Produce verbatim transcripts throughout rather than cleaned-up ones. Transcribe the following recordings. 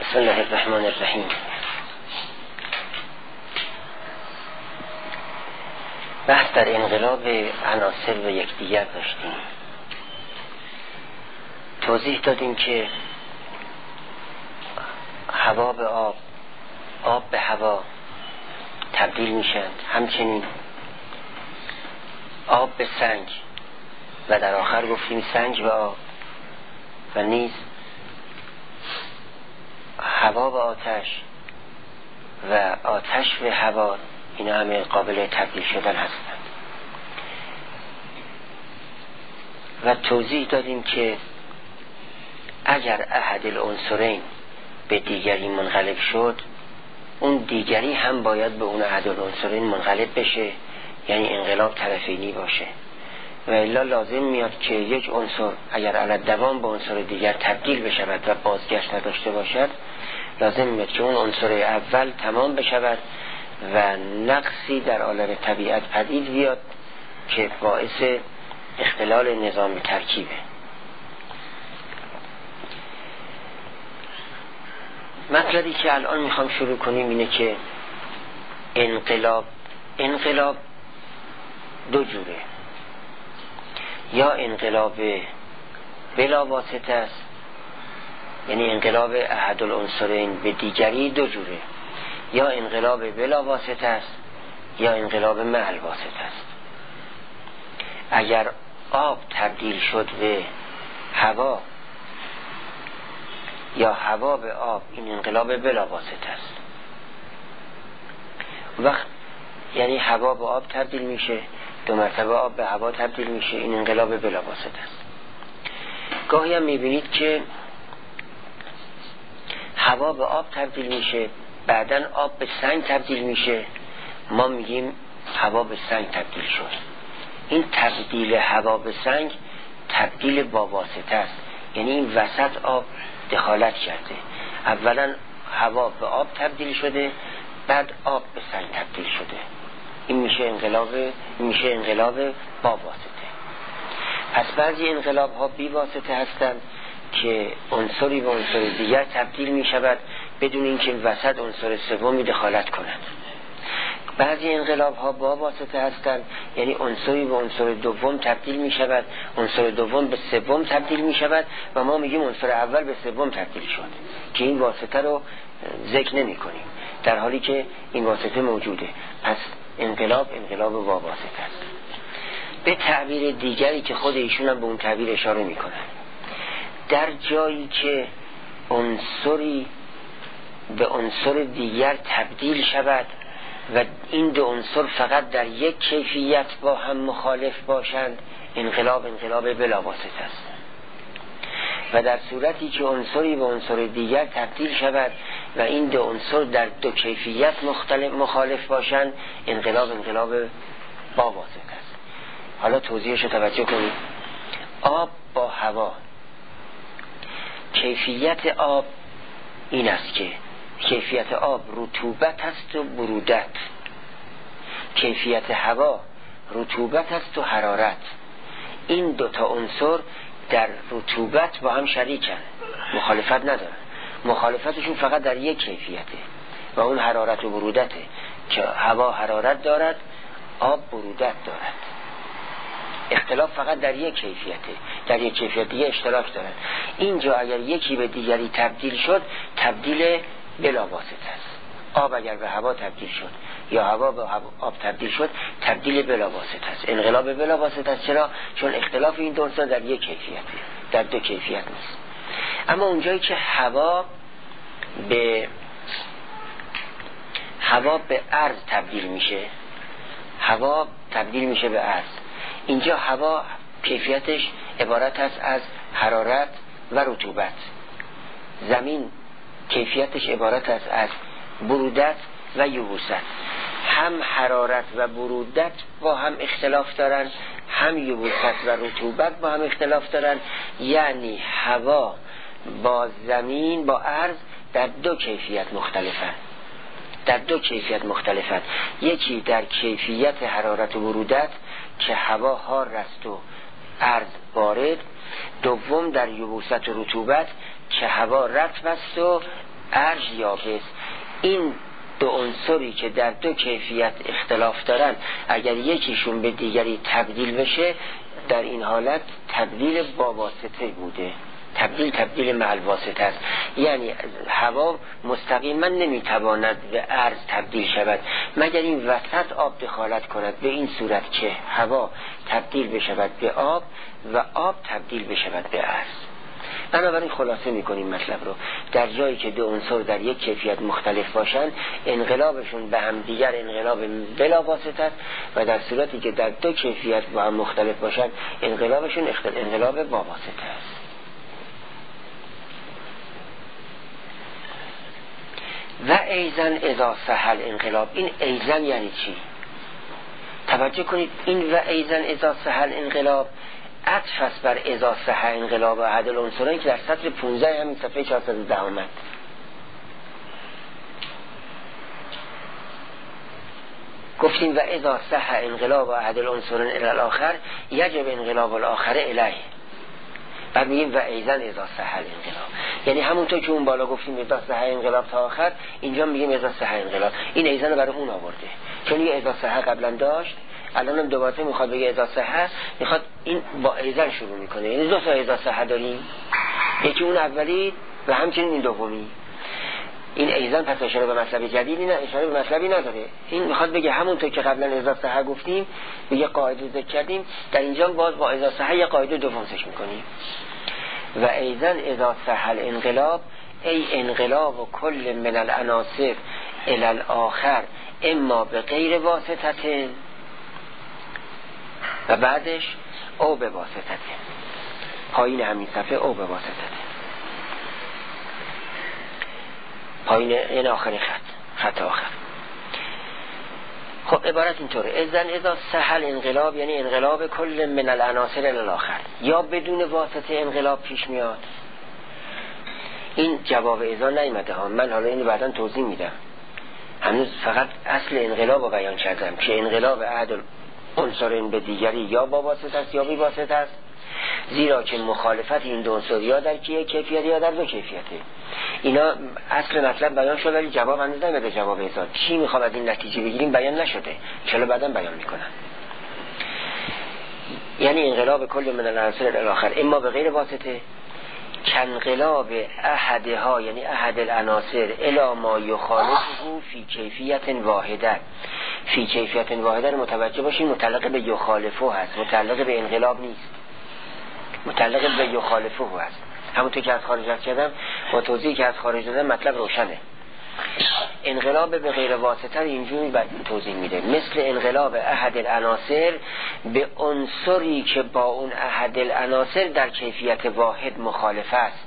بسم الله الرحمن الرحیم. بحث در انقلاب عناصر به یکدیگر داشتیم. توضیح دادیم که هوا به آب، آب به هوا تبدیل میشن، همچنین آب به سنگ و در آخر گفتیم سنگ به آب، و نیز هوا به آتش و آتش به هوا، اینا همه قابل تبدیل شدن هستند. و توضیح دادیم که اگر احد العنصرین به دیگری منقلب شد، اون دیگری هم باید به اون احد العنصرین منقلب بشه، یعنی انقلاب طرفینی باشه. و الا لازم میاد که یک عنصر اگر علی دوام به عنصر دیگر تبدیل بشود و بازگشت نداشته باشد، لازم میاد که اون عنصر اول تمام بشود و نقصی در عالم طبیعت پدید بیاد که باعث اختلال نظام ترکیبه. مطلبی که الان میخوام شروع کنیم اینه که انقلاب انقلاب دو جوره، یا انقلاب بلا واسطه است، یعنی انقلاب احد العنصرین به دیگری دو جوره، یا انقلاب بلا واسطه است یا انقلاب مع الواسطه است. اگر آب تبدیل شد به هوا یا هوا به آب، این انقلاب بلا واسطه است. وقت یعنی هوا به آب تبدیل میشه، دو مرتبه آب به هوا تبدیل میشه، این انقلاب بلا واسطه است. گاهی هم میبینید که هوا به آب تبدیل میشه، بعدن آب به سنگ تبدیل میشه، ما میگیم هوا به سنگ تبدیل شد. این تبدیل هوا به سنگ تبدیل با واسطه است، یعنی این وسط آب دخالت کرده. اولا هوا به آب تبدیل شده، بعد آب به سنگ تبدیل شده. این میشه انقلاب این میشه انقلاب با واسطه. پس بعضی انقلاب ها بی واسطه هستند که عنصری به عنصر دیگر تبدیل می شود بدون اینکه وسط عنصر سومی دخالت کند. بعضی انقلاب ها با واسطه هستند، یعنی عنصری به عنصر دوم تبدیل می شود، عنصر دوم به سوم تبدیل می شود و ما میگیم عنصر اول به سوم تبدیل شد، که این واسطه رو ذکر نمی کنیم در حالی که این واسطه موجوده. پس انقلاب انقلاب با واسطه است. به تعبیر دیگری که خود ایشون هم به اون تعبیر اشاره می کنند، در جایی که عنصری به عنصر دیگر تبدیل شود و این دو عنصر فقط در یک کیفیت با هم مخالف باشند، انقلاب انقلاب بلا واسطه است. و در صورتی که عنصری به عنصر دیگر تبدیل شود و این دو عنصر در دو کیفیت مختلف مخالف باشند، انقلاب انقلاب با واسطه است. حالا توضیحش رو توجه کنید. آب با هوا، کیفیت آب این است که کیفیت آب رطوبت است و برودت، کیفیت هوا رطوبت است و حرارت. این دوتا عنصر در رطوبت با هم شریکن، مخالفت ندارن، مخالفتشون فقط در یک کیفیته و اون حرارت و برودته، که هوا حرارت دارد، آب برودت دارد. اختلاف فقط در یک کیفیته، در یک کیفیت دیگه اشتراک دارن. اینجا اگر یکی به دیگری تبدیل شد، تبدیل بلا واسطه است. آب اگر به هوا تبدیل شد یا هوا به آب تبدیل شد، تبدیل بلا واسطه است، انقلاب بلا واسطه است. چرا؟ چون اختلاف این دو عنصر در یک کیفیته، در دو کیفیت نیست. اما اونجایی که هوا به هوا به ارض تبدیل میشه، هوا تبدیل میشه به ارض، اینجا هوا کیفیتش عبارت است از حرارت و رطوبت. زمین کیفیتش عبارت است از برودت و یبوست. هم حرارت و برودت با هم اختلاف دارن، هم یبوست و رطوبت با هم اختلاف دارن. یعنی هوا با زمین با ارض در دو کیفیت مختلفن، در دو کیفیت مختلفن. یکی در کیفیت حرارت و برودت که هوا حار است و ارض بارد. دوم در یبوست و رطوبت که هوا رطب است و ارج یابس، این دو عنصری که در دو کیفیت اختلاف دارن اگر یکیشون به دیگری تبدیل بشه، در این حالت تبدیل با واسطه بوده. تبدیل تبدیل مع الواسطه است. یعنی هوا مستقیما نمیتواند به ارز تبدیل شود مگر این وسط آب دخالت کند، به این صورت که هوا تبدیل بشود به آب و آب تبدیل بشود به ارز. بنابراین خلاصه میکنیم مطلب رو، در جایی که دو عنصر در یک کیفیت مختلف باشند انقلابشون به هم دیگر انقلاب بلا واسطه است و در صورتی که در دو کیفیت با هم مختلف باشند انقلابشون انقلاب با واسطه است. و ایزن اذا سهل انقلاب، این ایزن یعنی چی؟ توجه کنید، این و ایزن اذا سهل انقلاب عطف است بر اذا سهل انقلاب و احد العنصرین که در سطر پانزده همین صفحه چهارصد و ده آمد. گفتیم و اذا سهل انقلاب و احد العنصرین الی الاخر یجب انقلاب الاخر الیه. بعد میگیم و ایزن اذا سهل انقلاب، یعنی همونطور که اون بالا گفتیم اذا سهل انقلاب تا آخر، اینجا میگیم اذا سهل انقلاب. این ایزن برای اون آورده چون یه اذا سهل قبلا داشت، الانم دوباره میخواد بگه اذا سهل، میخواد این با ایزن شروع میکنه. یعنی دو تا اذا سهل داریم، یکی اون اولی و همچنین این دومی. این ایزن پس اشاره به مطلب جدیدی نه، اشاره به مطلبی نداره. این میخواد بگه همونطور که قبلا اذا سهل گفتیم به یه قاعده ذکر کردیم، در اینجا باز با اذا سهل یه قاعده دوم ذکر میکنیم. و ایزن اذا سهل انقلاب ای انقلاب و کل من العناصر الی الاخر اما به غیر واسطه و بعدش او به واسطه، پایین همین صفحه او به واسطه، پایین این آخر خط خط آخر. خب عبارت اینطوره، ایزن اذا سهل انقلاب یعنی انقلاب کل من العناصر الی الاخر، یا بدون واسطه انقلاب پیش میاد. این جواب ایزا نیامده ها، من حالا اینو بعداً توضیح میدم، هنوز فقط اصل انقلاب رو بیان کردم که انقلاب احد عنصرین به دیگری یا با واسطه است یا بی واسطه است، زیرا که مخالفت این دو عنصر یا در یک کیفیت یا در دو کیفیته. اینا اصل مطلب بیان شده ولی جواب هنوز نمیده. جواب ایزا چی میخواد از این نتیجه بگیریم بیان نشده، چرا بعداً بیان میکنن. یعنی انقلاب کل من العناصر الی الاخر اما به غیر واسطه، کانقلاب احدها یعنی احد العناصر الی ما یخالفه فی کیفیت واحده. فی کیفیت واحده متوجه باشین متعلق به یخالفه هست، متعلق به انقلاب نیست، متعلق به یخالفه هست. همونطور که از خارج از کردم با توضیحی که از خارج دادم مطلب روشنه. انقلاب به غیر واسطه اینجوری توضیح میده، مثل انقلاب احد العناصر به عنصری که با اون احد العناصر در کیفیت واحد مخالف است،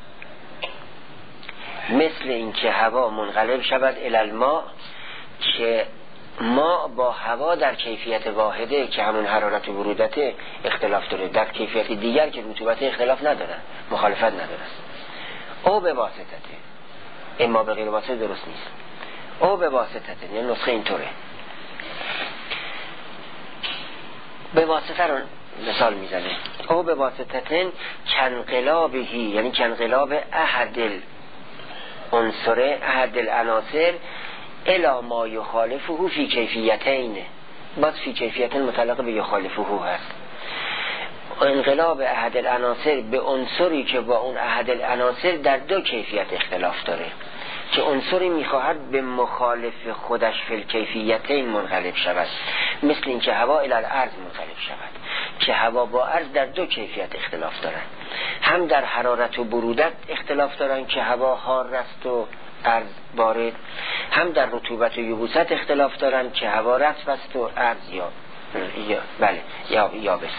مثل اینکه هوا منقلب شود الی الماء که ما با هوا در کیفیت واحده که همون حرارت و برودت اختلاف داره، در کیفیت دیگر که رطوبت اختلاف ندارن، مخالفت ندارن. او به واسطه اما به غیر واسطه درست نیست. او به واسطه یعنی نسخه اینطوره. به واسطه رو مثال میزنه، او به واسطه کنقلابهی یعنی کنقلاب احد العنصر احد العناصر الی ما یخالفه فی کیفیتین، باز فی کیفیتین متعلق به یخالفه هست. انقلاب احد العناصر به عنصری که با اون احد العناصر در دو کیفیت اختلاف داره، که عنصری میخواهد به مخالف خودش فی الکیفیتین منقلب شود، مثل اینکه هوا الی الارض منقلب شود، که هوا با ارض در دو کیفیت اختلاف دارن، هم در حرارت و برودت اختلاف دارن که هوا حار است و ارض بارد، هم در رطوبت و یبوست اختلاف دارن که هوا رطب است و ارض یا یا بله یا یابس.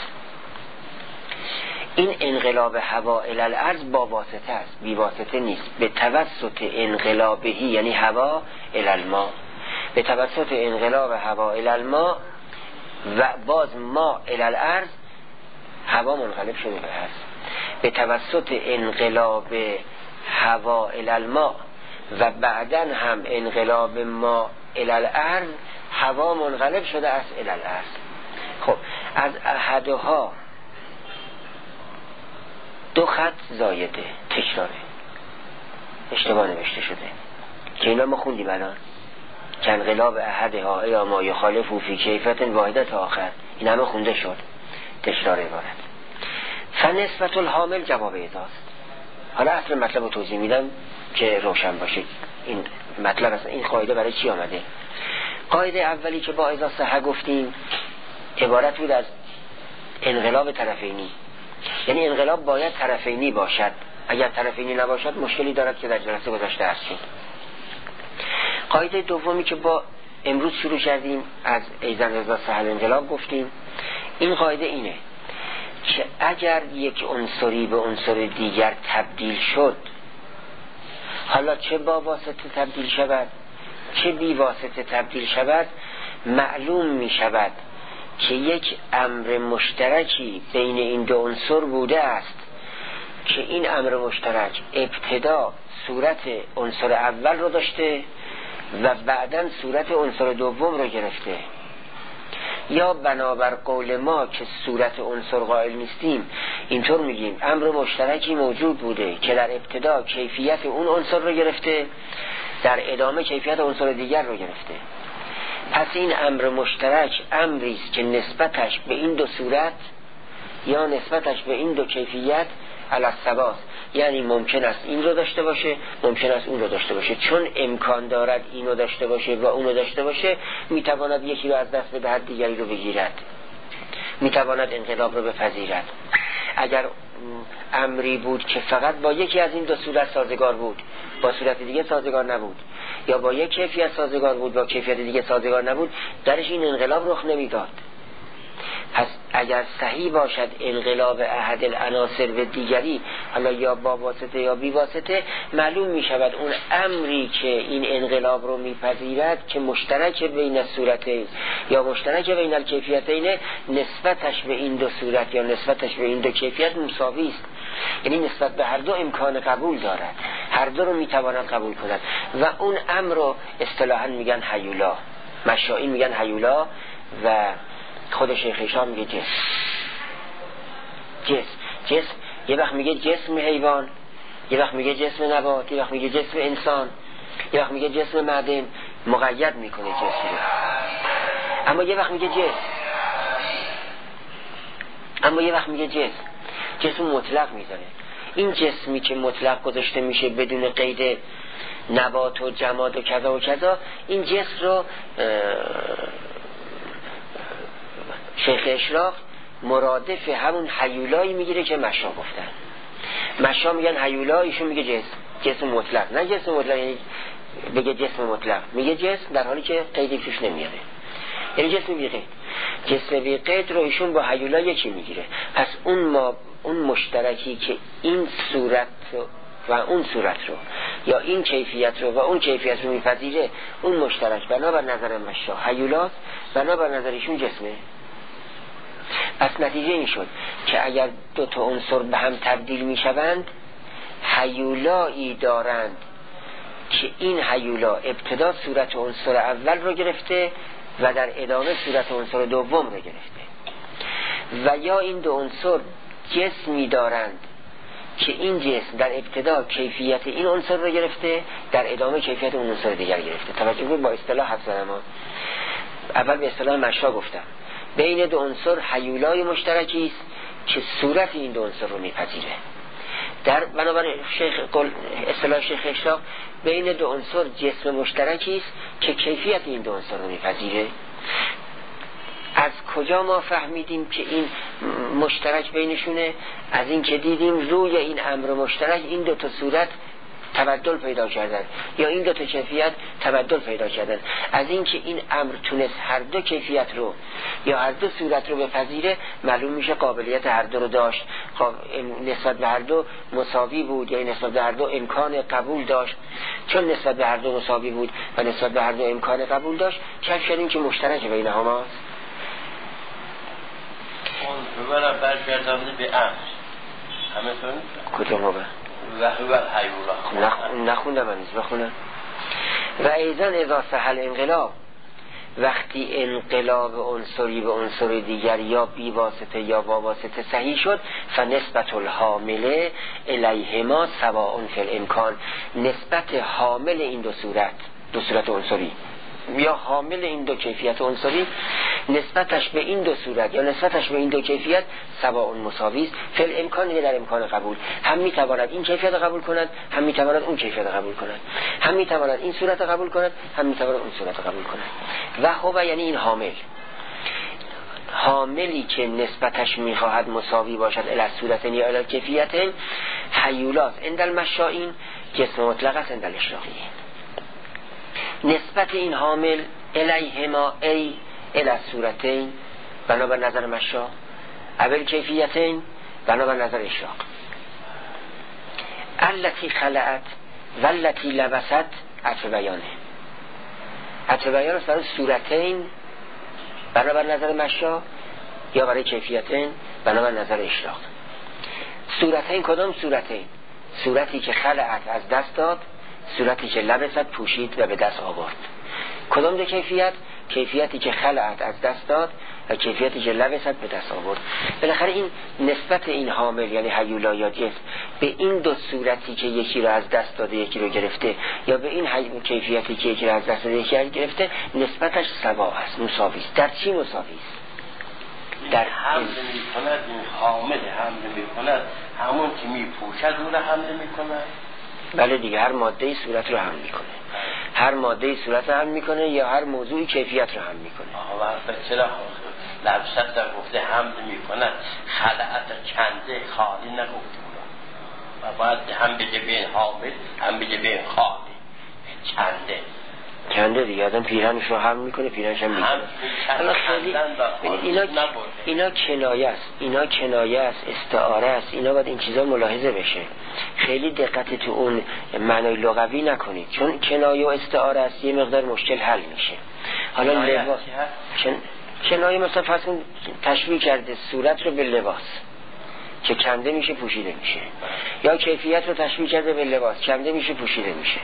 این انقلاب هوا الی الارض با واسطه است، بی واسطه نیست. به توسط انقلابهی یعنی هوا الی الماء، به توسط انقلاب هوا الی الماء و باز ما الی الارض هوا منقلب شده است. به توسط انقلاب هوا الی الماء و بعداً هم انقلاب ما الی الارض هوا منقلب شده است الی الارض. خب از احدها دو خط زایده تکراره، اشتباه نوشته شده که اینا ما خوندیم الان که انقلاب احدها یا ما یخالف فی کیفیت واحدت آخر، این همه خونده شد تکرار عبارت. فنسبت الحامل جواب اضاست. حالا اصل مطلب رو توضیح میدم که روشن باشه این مطلب اصلا این قاعده برای چی آمده. قاعده اولی که با اضا صحه گفتیم عبارت بود از انقلاب طرفینی، یعنی انقلاب باید طرفینی باشد، اگر طرفینی نباشد مشکلی دارد که در جلسه گذشته عرض شد. قاعده دومی که با امروز شروع کردیم از ایزن اضا صحه انقلاب گفتیم، این قاعده اینه که اگر یک عنصری به عنصر دیگر تبدیل شد، حالا چه با واسطه تبدیل شود چه بی واسطه تبدیل شود، معلوم می شود که یک امر مشترکی بین این دو عنصر بوده است که این امر مشترک ابتدا صورت عنصر اول رو داشته و بعداً صورت عنصر دوم رو گرفته، یا بنابر قول ما که صورت عنصر قائل نیستیم اینطور میگیم امر مشترکی موجود بوده که در ابتدا کیفیت اون عنصر رو گرفته، در ادامه کیفیت عنصر دیگر رو گرفته. پس این امر مشترک امری است که نسبتش به این دو صورت یا نسبتش به این دو کیفیت علی الثبات، یعنی ممکن است این رو داشته باشه ممکن است اون رو داشته باشه. چون امکان دارد این رو داشته باشه و اون رو داشته باشه، میتواند یکی رو از دست بدهد دیگری رو بگیرد، میتواند انقلاب رو بپذیرد. اگر امری بود که فقط با یکی از این دو صورت سازگار بود با صورت دیگه سازگار نبود، یا با یک کیفیت سازگار بود با کیفیت دیگه سازگار نبود، درش این انقلاب رخ نمیداد. پس اگر صحیح باشد انقلاب احد العناصر به دیگری، حالا یا با واسطه یا بی واسطه، معلوم می شود اون امری که این انقلاب رو میپذیرد که مشترک بین صورتین یا مشترک بین الکیفیتین، نسبتش به این دو صورت یا نسبتش به این دو کیفیت مساوی است، یعنی نسبت به هر دو امکان قبول دارد، هر دو رو میتواند قبول کند و اون امر رو اصطلاحاً میگن هیولا، مشائی میگن هیولا و خود شیخ هشام میگه جسم. جسم جسم یه وقت میگه جسم حیوان، یه وقت میگه جسم نبات، یه وقت میگه جسم انسان، یه وقت میگه جسم معدن، مقید میکنه جسم رو. اما یه وقت میگه جسم اما یه وقت میگه جسم جسم مطلق میزنه. این جسمی که مطلق گذاشته میشه بدون قید نبات و جماد و کذا و کذا، این جسم رو شیخ اشراق مرادف همون هیولایی میگیره که مشا گفتن. مشا میگن هیولا، ایشون میگه جسم، جسم مطلق. نه جسم مطلق یعنی بگه جسم مطلق، میگه جسم در حالی که قیدی توش نمیاره، یعنی جسم بی قید. جسم بی قید رو ایشون با هیولا یکی میگیره. پس اون ما اون مشترکی که این صورت رو و اون صورت رو یا این کیفیت رو و اون کیفیت رو میپذیره، اون مشترک بنابر نظر مشا هیولاست، بنابر نظرشون جسمه. پس نتیجه این شد که اگر دو تا عنصر به هم تبدیل می شوند، هیولایی دارند که این هیولا ابتدا صورت عنصر اول رو گرفته و در ادامه صورت عنصر دوم رو گرفته، و یا این دو عنصر جسمی دارند که این جسم در ابتدا کیفیت این عنصر رو گرفته، در ادامه کیفیت اون عنصر دیگر گرفته. توجه کنید با اصطلاح حفظ ما اول به اصطلاح مشا گفتم، بین دو عنصر هیولای مشترکی است که صورت این دو عنصر رو میپذیره. در بنابراین شیخ قول اصطلاح شیخ اشراق بین دو عنصر جسم مشترکی است که کیفیت این دو عنصر رو میپذیره. از کجا ما فهمیدیم که این مشترک بینشونه؟ از این که دیدیم روی این امر مشترک این دو تا صورت تبدل پیدا کردن یا این دو تا کیفیت تبدل پیدا کردن. از این که این امر تونست هر دو کیفیت رو یا هر دو صورت رو بپذیره، معلوم میشه قابلیت هر دو رو داشت، نسبت به هر دو مساوی بود یا نسبت به هر دو امکان قبول داشت. چون نسبت به هر دو مساوی بود و نسبت به هر دو امکان قبول داشت، کشف کردیم که مشترک بینهما است. اون ببرم برگردانده به امر همتون کجا ما به و هو الحیولا نخوندم هنوز بخونم. و ایضا اذا صح الانقلاب وقتی انقلاب عنصری به عنصر دیگر یا بی واسطه یا با واسطه صحیح شد، فنسبت الحامله الیهما سواء فی الامکان، نسبت حامل این دو صورت، دو صورت عنصری یا حامل این دو کیفیت عنصری، نسبتش به این دو صورت یا نسبتش به این دو کیفیت سواء مساوی است فی الامکان، در امکان قبول. هم میتواند این کیفیت قبول کند، هم میتواند اون کیفیت قبول کند، هم میتواند این صورت قبول کند، هم میتواند اون صورت قبول کند. و هو یعنی این حامل، حاملی که نسبتش میخواهد مساوی باشد الی صورتین یا الی کیفیتین، حیولات عند المشائین جسم مطلق است عند الاشراقیین. نسبت این حامل الیهما ای الی صورتین بنابر نظر مشا، اول کیفیتین بنابر نظر اشراق. التی خلعت والتی لبست عطف بیانه، عطف بیان است برای صورتین بنابر نظر مشا یا برای کیفیتین بنابر نظر اشراق. صورتین کدام صورتین؟ صورتی که خلعت از دست داد، صورتی که لبست پوشید و به دست آورد. کدام دو کیفیت؟ کیفیتی که خلعت از دست داد و کیفیتی که لبست به دست آورد. بالاخره این نسبت این حامل یعنی هیولا یا جسم به این دو صورتی که یکی رو از دست داده یکی رو گرفته یا به این کیفیتی که یکی رو از دست داده یکی رو گرفته، نسبتش سوا است، مساوی است. در چی مساوی است؟ در حمل می کند، این حامل حمل می کند همون که می پوشد اون رو حمل می کند. بله دیگه، هر ماده صورت رو حمل میکنه، هر ماده صورت رو حمل میکنه یا هر موضوعی کیفیت رو حمل میکنه. آها و چرا لبست در گفته حمل میکند، خلعت کنده خالی نگفته و باید هم بگه به این حامل هم بگه به این خالی کنده کنده دیگه. آدم پیرهنش رو حمل میکنه، پیرهنش هم میکنه. حالا خیلی اینا اینا کنایه است، اینا کنایه است، استعاره است. اینا باید این چیزا ملاحظه بشه. خیلی دقت تو اون معنای لغوی نکنید، چون کنایه و استعاره است یه مقدار مشکل حل میشه. حالا لباس کن... کنایه مثلا فرض کن تشبیه کرده صورت رو به لباس که کنده میشه پوشیده میشه، یا کیفیت رو تشبیه کرده به لباس کنده میشه پوشیده میشه.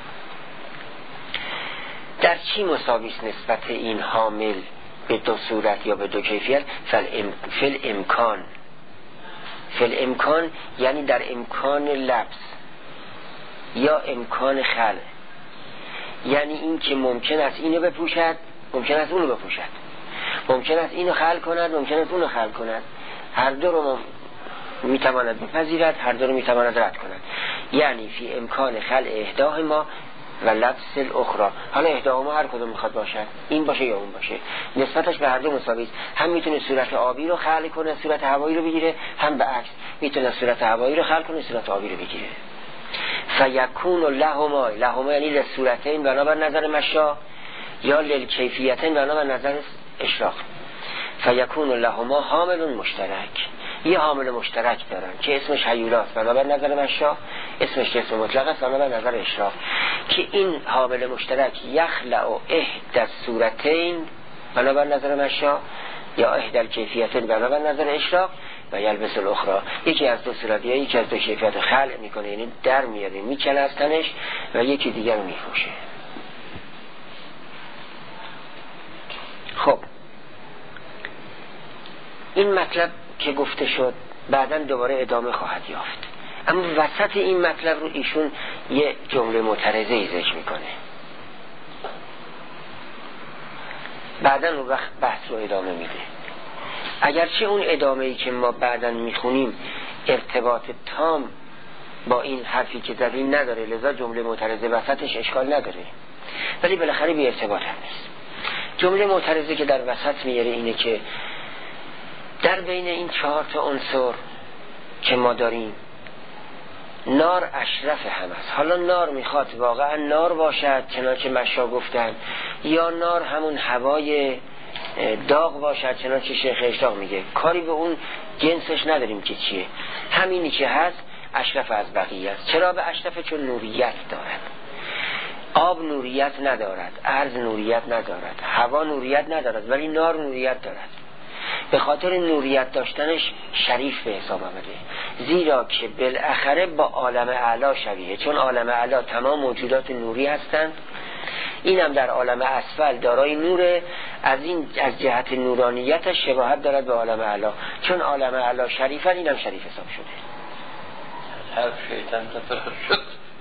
در چی مساوی است نسبت این حامل به دو صورت یا به دو کیفیت؟ فل امکان، فل امکان یعنی در امکان لبس یا امکان خلع، یعنی این که ممکن است اینو بپوشد، ممکن است اونو بپوشد، ممکن است اینو خلع کند، ممکن است اونو خلع کند. هر دو رو میتواند بپذیرد، هر دو رو میتواند رد کند. یعنی فی امکان خلع احداهما و لبس الاخرى. حالا احداهما هر کدوم میخواد باشد، این باشه یا اون باشه، نسبتش به هر دو مساوی است. هم میتونه صورت آبی رو خلع کنه، صورت هوایی رو بگیره، هم به عکس میتونه صورت هوایی رو خلع کنه، صورت آبی رو بگیره. فیکون لهما، لهما یعنی لصورتین بنابر نظر مشا یا للکیفیتین بنابر نظر اشراق. فیکون لهما حامل مشترک، یه حامل مشترک دارن که اسمش هیولاست بنابر نظر مشا، اسمش جسم مطلق است بنابر نظر اشراق، که این حامل مشترک یخلع احد الصورتین بنابر نظر مشا یا احد الکیفیتین بنابر نظر اشراق و یلبس الاخرى، یکی از دو صورت یا یکی از دو کیفیت خلع میکنه، یعنی در میاره میکنه از تنش و یکی دیگر میفوشه. خب این مطلب که گفته شد بعداً دوباره ادامه خواهد یافت، اما وسط این مطلب رو ایشون یه جمله معترضه ای ذکر میکنه، بعداً اون وقت بحث رو ادامه میده. اگرچه اون ادامه ای که ما بعداً میخونیم ارتباط تام با این حرفی که زدیم نداره، لذا جمله معترضه وسطش اشکال نداره، ولی بالاخره بی ارتباط هم نیست. جمله معترضه که در وسط میاره اینه که در بین این چهار تا عنصر که ما داریم نار اشرف هم است. حالا نار میخواد واقعا نار باشد چنانچه مشا گفتن، یا نار همون هوای داغ باشد چنانچه شیخ اشتاق میگه، کاری به اون جنسش نداریم که چیه، همینی که هست اشرف از بقیه است. چرا به اشرف؟ چون نوریت دارد. آب نوریت ندارد، ارض نوریت ندارد، هوا نوریت ندارد، ولی نار نوریت دارد. به خاطر نوریت داشتنش شریف به حساب آمده، زیرا که بالاخره با عالم اعلی شبیه، چون عالم اعلی تمام موجودات نوری هستند. اینم در عالم اسفل دارای نوره، از این از جهت نورانیتش شباهت دارد به عالم اعلی، چون عالم اعلی شریفن اینم شریف حساب شده. هر شیطان تفرق شد.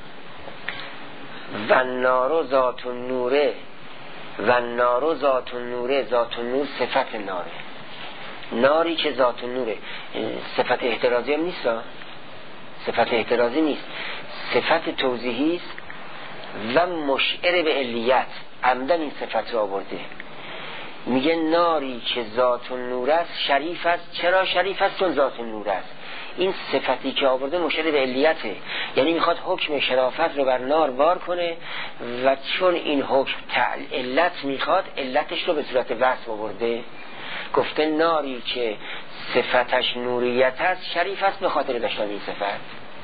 و نارو ذات النوره، و نارو ذات النوره، ذات النور صفت ناره، ناری که ذات النوره. صفت احترازی هم نیست، صفت احترازی نیست، صفت توضیحی است و مشعر به علیت. عمدن این صفت رو آورده، میگه ناری که ذات النور است شریف است. چرا شریف است؟ چون ذات النور است. این صفتی که آورده مشعر به علیته، یعنی میخواد حکم شرافت رو بر نار بار کنه و چون این حکم علت میخواد، علتش رو به صورت وصف آورده. گفته ناری که صفتش نوریت است شریف است به خاطر داشتن این صفت.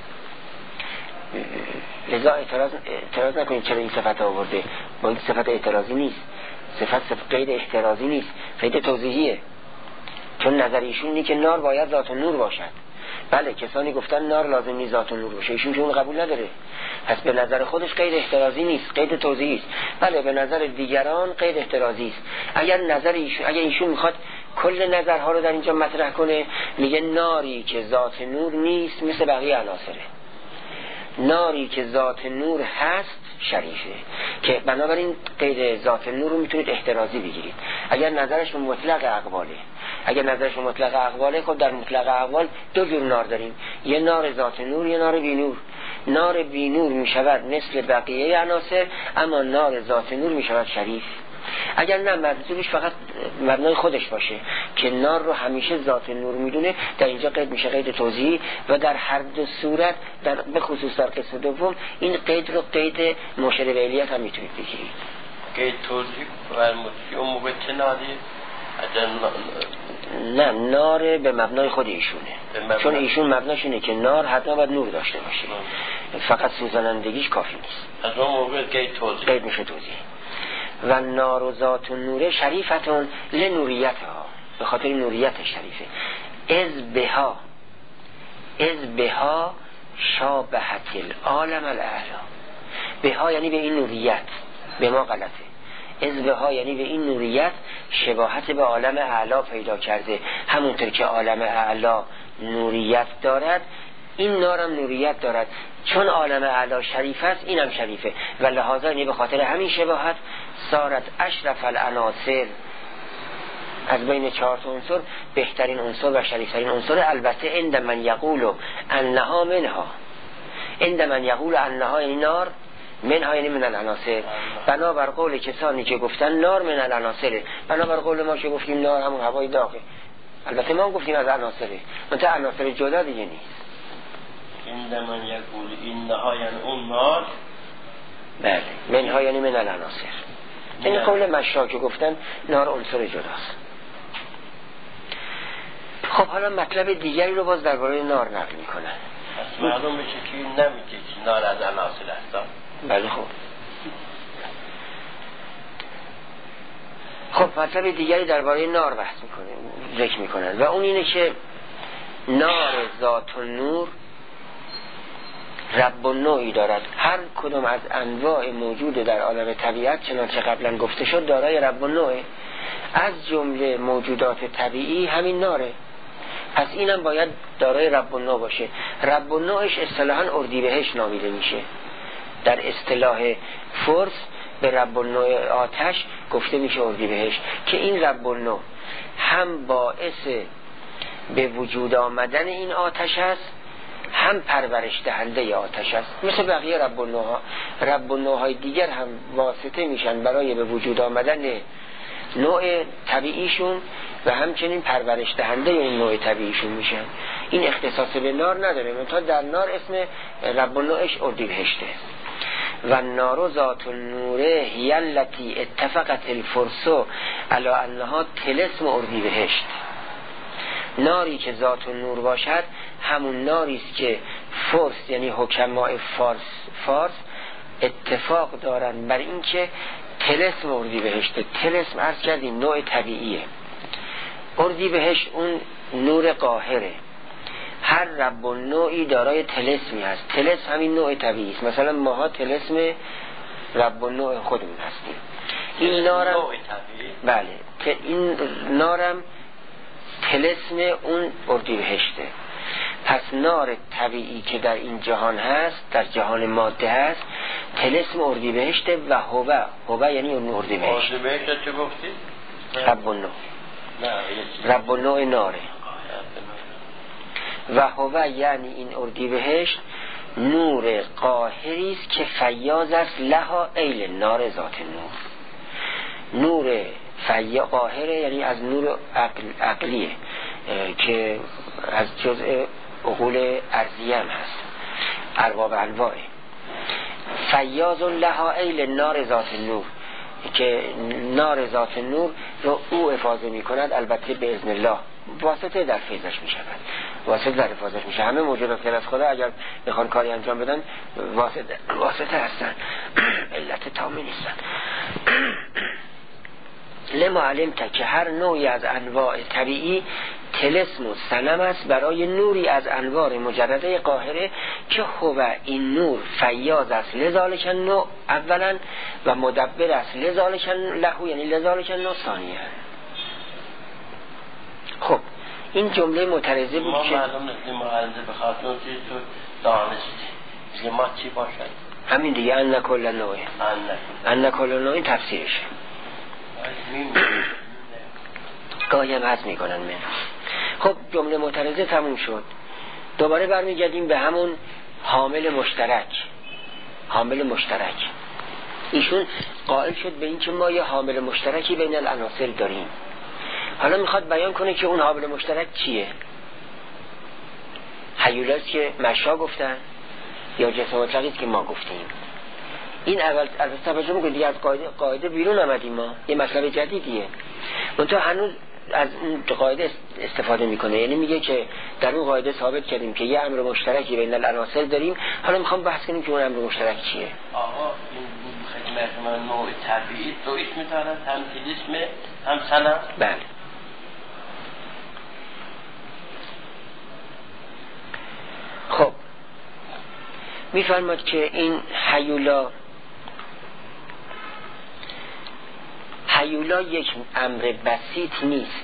لذا اعتراض, اعتراض نکنید چرا این صفت آورده، با این صفت اعتراضی نیست، صفت صفت قید احترازی نیست، قید توضیحیه. چون نظر ایشون اینه که نار باید ذات نور باشد. بله کسانی گفتن نار لازم نیست ذات نور باشه، ایشون که اون قبول نداره، پس به نظر خودش قید احترازی نیست، قید توضیحی است. بله به نظر دیگران قید احترازی است. اگر نظر ایشون، اگر ایشون میخواد کل نظرها رو در اینجا مطرح کنه، میگه ناری که ذات نور نیست مثل بقیه عناصره، ناری که ذات نور هست شریفه. که بنابراین قید ذات نور رو میتونید احترازی بگیرید اگر نظرش به مطلق اقواله. اگر نظرش به مطلق اقواله، خب در مطلق اقوال دو جور نار داریم، یه نار ذات نور، یه نار بی نور. نار بی نور میشود مثل بقیه عناصر، اما نار ذات نور میشود شریف. اگر نه منظورش فقط مبنای خودش باشه که نار رو همیشه ذات نور میدونه، در اینجا قید میشه قید توضیحی. و در هر دو صورت، در به خصوص در قسم دوم، این قید رو قید مشعر به علیت هم میتونید بگیرید. قید توضیح و اون موقع چه ناری؟ نه نار به مبنای خود ایشونه، چون ایشون مبناش اینه که نار حتما باید نور داشته باشه، فقط سوزنندگیش کافی نیست. از اون موقع قید توضیح قید میشه توضیح. و نار و ذات النور شریفتون لنوریتها، به خاطر نوریت شریفه. از بها، از بها شابهت العالم الاعلی. بها یعنی به این نوریت، به ما غلطه. از بها یعنی به این نوریت شباهت به عالم اعلی پیدا کرده. همونطور که عالم اعلی نوریت دارد، این نارم نوریت دارد. چون عالم اعلی شریف است، اینم شریفه و لحاظا یعنی به خاطر همین شباهت صارت اشرف العناصر، از بین چهار تا عنصر بهترین عنصر و شریفترین عنصر. البته عند من یقول انها منها، عند من یقول انها یعنی نار، منها یعنی من العناصر. بنابر قول کسانی که گفتن نار من العناصره، بنابر قول ما که گفتیم نار همون هوای داغه. البته ما هم گفتیم از عناصره، منتها عناصر جدا دیگه نیست. عند من یقول اینها یعنی اون نار، بله منها یعنی من العناصر. این قول مشا که گفتن نار عنصر جداست. خب حالا مطلب دیگری رو باز درباره نار نقل میکنن. پس معلوم میشه که این نمیگه که نار از عناصر هست. بله خب خب مطلب دیگری درباره نار بحث میکنه، ذکر میکنن و اون اینه که نار ذات النور رب النوعی دارد. هر کدوم از انواع موجود در عالم طبیعت چنانچه قبلا گفته شد دارای رب النوعه. از جمله موجودات طبیعی همین ناره، پس اینم باید دارای رب النوع باشه. رب النوعش اصطلاحاً اردیبهشت نامیده میشه. در اصطلاح فرس به رب النوع آتش گفته میشه اردیبهشت، که این رب النوع هم باعث به وجود آمدن این آتش است، هم پرورش دهنده آتش است. مثل بقیه رب النوع ها، رب النوع های دیگر هم واسطه میشن برای به وجود آمدن نوع طبیعیشون و همچنین پرورش دهنده این نوع طبیعیشون میشن. این اختصاص به نار نداره، منتها در نار اسم رب النوعش اردیبهشته. و نار ذات النوره هی التی اتفقت الفرس علی انها طلسم اردیبهشت. ناری که ذات النور باشد همون ناری است که فرس یعنی حکماء فارس فارس اتفاق دارن بر این که طلسم اردیبهشت. طلسم عرض کردیم نوع طبیعیه، اردیبهشت اون نور قاهره. هر رب النوعی دارای طلسمی هست، طلسم همین نوع طبیعی است. مثلا ماها طلسم رب النوع خودمون هستیم. این نارم بله که این نارم طلسم اون اردیبهشته. پس نار طبیعی که در این جهان هست، در جهان ماده هست، طلسم اردیبهشته و هوه. هوه یعنی اون اردیبهشت. اردیبهشت چه گفتی؟ رب النوع. رب النوع ناره. و هوه یعنی این اردیبهشت نور قاهری است که فیاض است لها ایل نار ذات نور. نور فیا قاهره یعنی از نور عقل عقلیه که از جزء عقول ارضیه هم هست، ارباب انواعه. فیاض لها ایل نار ذات نور که نار ذات نور رو او افاضه می کند، البته به اذن الله واسطه در فیضش می شود، واسطه در افاضش می شود. همه موجودات غیر از خدا اگر بخوان کاری انجام بدن واسطه, واسطه هستن، علت تامی نیستن. لما علمت که هر نوعی از انواع طبیعی طلسم و صنم است برای نوری از انوار مجرده قاهره که هو این نور فیاض است لذالک نوع اولا و مدبر است لذالک له یعنی لذالک نوع ثانیا. خب این جمله معترضه بود ما که معلوم نیستیم معلومه به خاطر که تو دانستی که ما چی باشد همین دیگه ان کل نوع ان کل نوع تفسیرش گاهی هم هست میکنن من. خب جمله معترضه تموم شد. دوباره برمیگردیم به همون حامل مشترک. حامل مشترک ایشون قائل شد به این که ما یه حامل مشترکی بین العناصر داریم. حالا میخواد بیان کنه که اون حامل مشترک چیه؟ هیولاست که مشا گفتن یا جسم مطلقی که ما گفتیم. این اول از توجه میکنید دیگه از قاعده, قاعده بیرون آمدیم، ما یه مطلب جدیدیه. منتها هنوز از اون قاعده استفاده میکنه، یعنی میگه که در اون قاعده ثابت کردیم که یه امر مشترکی بین العناصر داریم. حالا میخوام بحث کنیم که اون امر مشترک چیه. آقا این خدمت من نوع طبیعی تو اسم دارن، هم اسم هم صنم. بله خب میفرماد که این هیولا هیولا یک امر بسیط نیست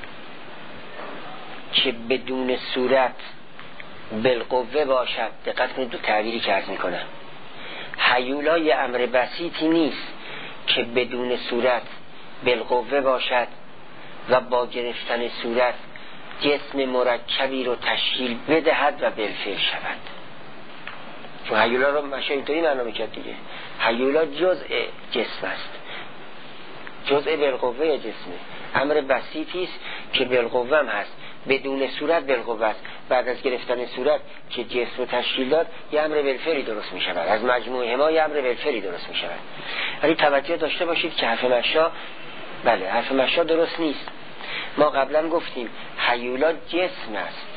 که بدون صورت بالقوه باشد. دقت کنید دو تعبیری که عرض میکنم. هیولا یک امر بسیطی نیست که بدون صورت بالقوه باشد و با گرفتن صورت جسم مرکبی رو تشکیل بدهد و بالفعل شود. چون هیولا رو مشه اینطوری معنا میکرد دیگه. هیولا جزء جسم است، جزء بالقوه جسمه، امر بسیطی است که بالقوه هم هست، بدون صورت بالقوه است. بعد از گرفتن صورت که جسم رو تشکیل داد یه امر بالفعلی درست می شود، از مجموعه ما یه امر بالفعلی درست می شود. ولی توجه داشته باشید که حرف مشا بله حرف مشا درست نیست. ما قبلا گفتیم هیولا جسم است،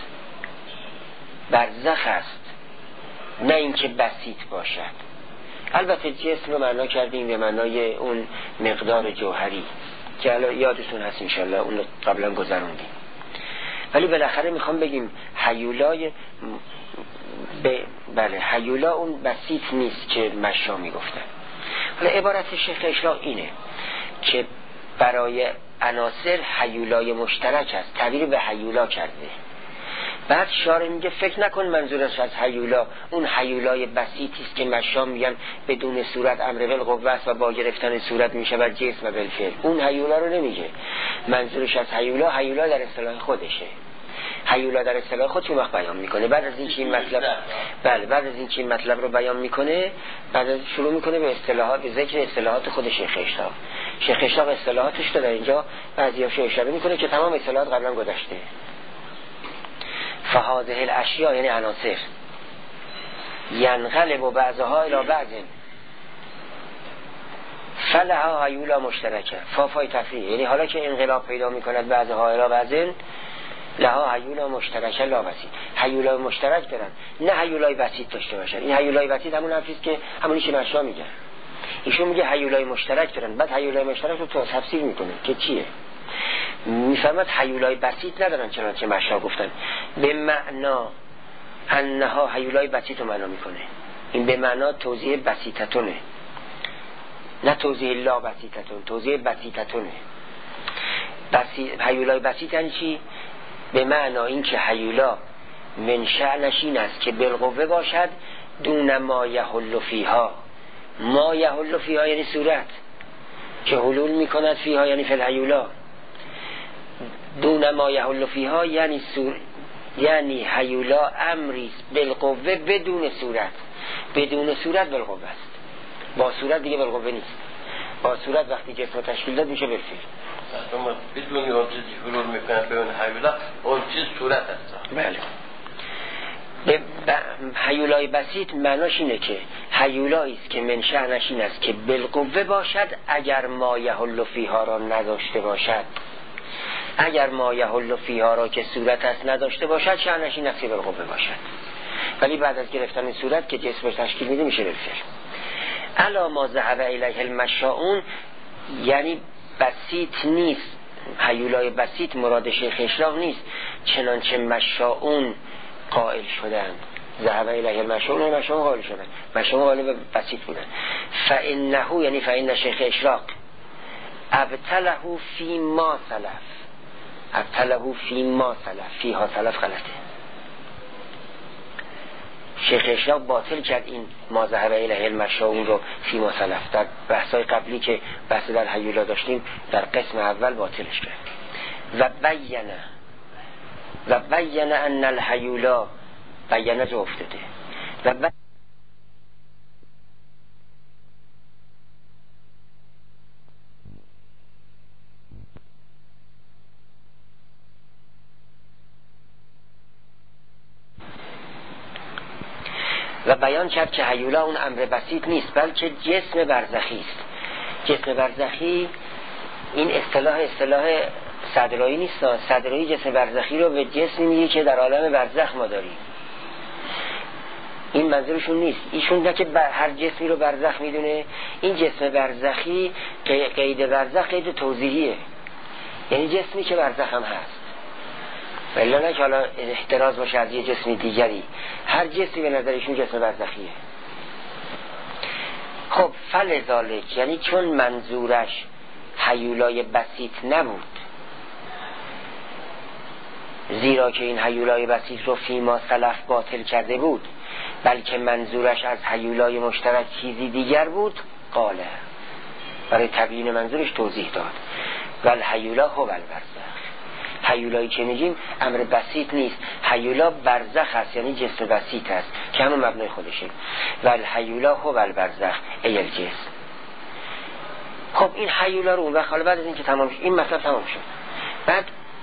برزخ است، نه اینکه بسیط باشد. البته جسم رو معنا کردیم به معنای اون مقدار جوهری که الان یادتون هست انشالله، اون قبلا گذروندیم. ولی بالاخره میخوام بگیم هیولای ب... بله هیولا اون بسیط نیست که مشا میگفتن. حالا عبارت شیخ اشراق اینه که برای عناصر هیولای مشترک است، تعبیر به هیولا کرده. بعد شارع میگه فکر نکن منظورش از هیولا اون هیولای بسیطی است که مشا میگن بدون صورت امر بالقوه است و با گرفتن صورت میشه بر جسم و بالفعل. اون هیولا رو نمیگه. منظورش از هیولا هیولا در اصطلاح خودشه. هیولا در اصطلاح خودش وقت بیان میکنه. بعد از این که این مطلب بله بعد از این که این مطلب رو بیان میکنه، بعد از شروع میکنه به اصطلاحات، به ذکر اصطلاحات خود شیخ اشراق. شیخ اشراق اصطلاحاتش رو در اینجا بعضیاشو اشاره میکنه که تمام اصطلاحات قبلا گذشته. فهذه الاشیاء یعنی عناصر ینقلب و بعضها الى بعض فلها هیولا مشترکه. فافای تفریع یعنی حالا که انقلاب پیدا میکند بعضها الى بعض لها هیولا مشترکه لا بسیط. هیولای مشترک دارن، نه هیولای بسیط داشته باشن. این هیولای بسیط همون حرفیست که همونی که مشا میگن. ایشون میگه هیولای مشترک دارن، بعد هیولای مشترک رو تو تفسیر میکنه که چیه. میفهمد هیولای بسیط ندارن چنانچه مشا گفتن. به معنا انها هیولای بسیط رو معنا میکنه. این به معنا توضیح بسیطتونه. نه توضیح لا بسیطتون، توضیح بسیطتونه. بسی... هیولای بسیط یعنی چی؟ به معنی این که هیولا من شأنش این است که بالقوه باشد دون ما یحل فیها. ما یحل فیها یعنی صورت که حلول میکند فیها یعنی فی الهیولا. دون ما یحل فیها یعنی سور... یعنی هیولا امریست بالقوه بدون صورت. بدون صورت بالقوه است، با صورت دیگه بالقوه نیست. با صورت وقتی جسم تشکیل داد میشه بالفعل. اما بدون اون چیزی حلول میکنه به اون هیولا، اون چیز صورت است. بله. به هیولای بسیط معناش اینه که هیولایی است که من شأنش این است که بالقوه باشد اگر ما یحل فیها را نداشته باشد. اگر ما یحل فیها را که صورت است نداشته باشد شأنش این است که بالقوه باشد، ولی بعد از گرفتن این صورت که جسمش تشکیل میده میشه بالفعل. الا ما ذهب الیه المشاؤون یعنی بسیط نیست. هیولای بسیط مراد شیخ اشراق نیست چنانچه مشاؤون قائل شدن. ذهب الیه المشاؤون مشاؤون قائل شدن، مشاؤون قائل بسیط بودن. فانه یعنی فان شیخ اشراق ابتله فی ما سلف. ابتله فی ما سلف، فیها سلف غلطه. شیخ اشراق باطل کرد این ما ذهب الیه المشاؤون رو فی ما سلف. در بحثای قبلی که بحث در هیولا داشتیم در قسم اول باطلش کرد. و بیانه و بیانه ان الهیولا، بیانه جو افتاده و ب... و بیان کرد که هیولا اون امر بسیط نیست بلکه جسم برزخی است. جسم برزخی این اصطلاح اصطلاح صدرایی نیست. صدرایی جسم برزخی رو به جسمی میگه که در عالم برزخ ما داریم. این منظورشون نیست. ایشون نه که هر جسمی رو برزخ میدونه. این جسم برزخی قید برزخ قید توضیحیه، یعنی جسمی که برزخ هم هست، ولی نه که حالا احتراز باشه از یه جسمی دیگری. هر جسمی به نظرشون جسم برزخیه. خب فلذالک یعنی چون منظورش هیولای بسیط نبود، زیرا که این هیولای بسیط رو فیما سلف باطل کرده بود، بلکه منظورش از هیولای مشترک چیزی دیگر بود، قاله برای تبیین منظورش توضیح داد. ول هیولا هو البرزخ. هیولایی که میگیم امر بسیط نیست. هیولا برزخ هست یعنی جسم بسیط هست که همون مبنای خودشه. ول هیولا هو البرزخ ای الجسم. خب این هیولا رو اون وقت حالا بعد از این که تمام شد این مطلب تمام شد، بعد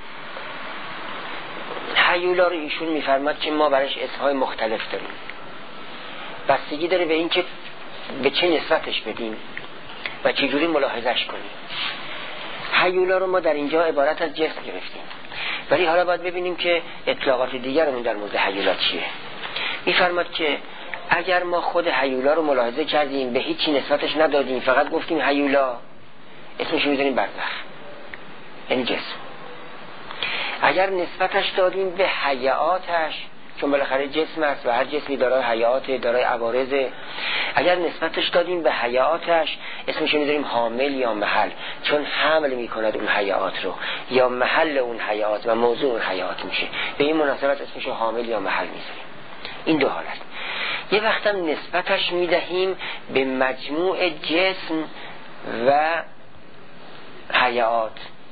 هیولا رو ایشون میفرماد که ما برایش اسمهای مختلف داریم، بستگی داره به این که به چه نسبتش بدیم و چجوری ملاحظش کنیم. هیولا رو ما در اینجا عبارت از جسم گرفتیم، ولی حالا باید ببینیم که اطلاقات دیگرمون در مورد هیولا چیه. میفرماد که اگر ما خود هیولا رو ملاحظه کردیم به هیچی نسبتش ندادیم، فقط گفتیم هیولا، اسمش رو میذاریم برزخ یعنی جسم. اگر نسبتش دادیم به حیاتش، چون بالاخره جسم است و هر جسمی دارای حیات، دارای عوارض، اگر نسبتش دادیم به حیاتش اسمش رو میذاریم حامل یا محل، چون حمل میکند اون حیات رو، یا محل اون حیات و موضوع اون حیات میشه. به این مناسبت اسمش رو حامل یا محل میذاریم. این دو حالت. یه وقتم نسبتش میدهیم به مجموع جسم و حیات.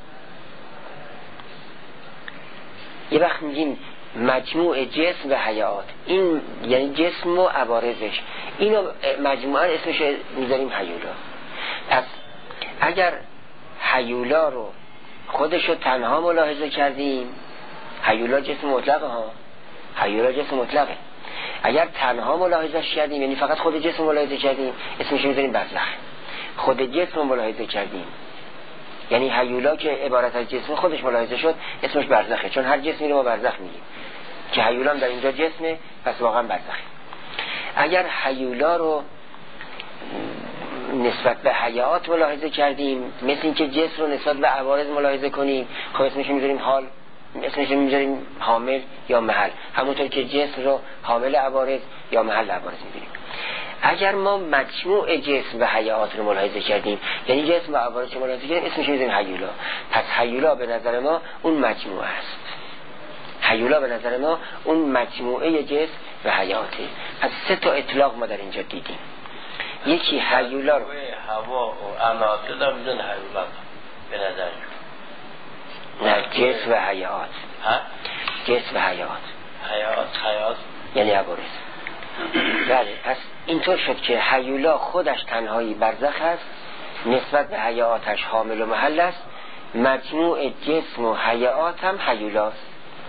یه وقت میگیم مجموع جسم و حیات، این یعنی جسم و عوارضش، اینو مجموعا اسمش میذاریم هیولا. پس اگر هیولا رو خودشو تنها ملاحظه کردیم، هیولا جسم مطلقه ها، هیولا جسم مطلقه. اگر تنها ملاحظهش کردیم یعنی فقط خود جسم ملاحظه کردیم اسمش میذاریم برزخ. خود جسم ملاحظه کردیم یعنی هیولا که عبارت از جسم خودش ملاحظه شد اسمش برزخه، چون هر جسمی رو ما برزخ میگیم که هیولا هم در اینجا جسمه، پس واقعا برزخه. اگر هیولا رو نسبت به حیات ملاحظه کردیم مثل این که جسم رو نسبت به عوارض ملاحظه کنیم، خب اسمش میذاریم حال، اسمش میذاریم حامل یا محل، همونطور که جسم رو حامل عوارض یا محل عوارض میذاریم. اگر ما مجموع جسم و حیات رو ملاحظه کردیم، یعنی جسم و عوارض رو ملاحظه کردیم، اسمش میذاریم هیولا. پس هیولا به نظر ما اون مجموعه است. هیولا به نظر ما اون مجموعه جسم و حیاته. پس سه تا اطلاق ما در اینجا دیدیم. یکی هیولا رو هوا و عناصر هم میدون هیولا به نظر نه جسم و حیات. ها؟ جسم و حیات حیات حیات یعنی عوارض. بله، پس اینطور شد که هیولا خودش تنهایی برزخ است، نسبت به حیاتش حامل و محل است. مجموع جسم و حیات هم هیولاست.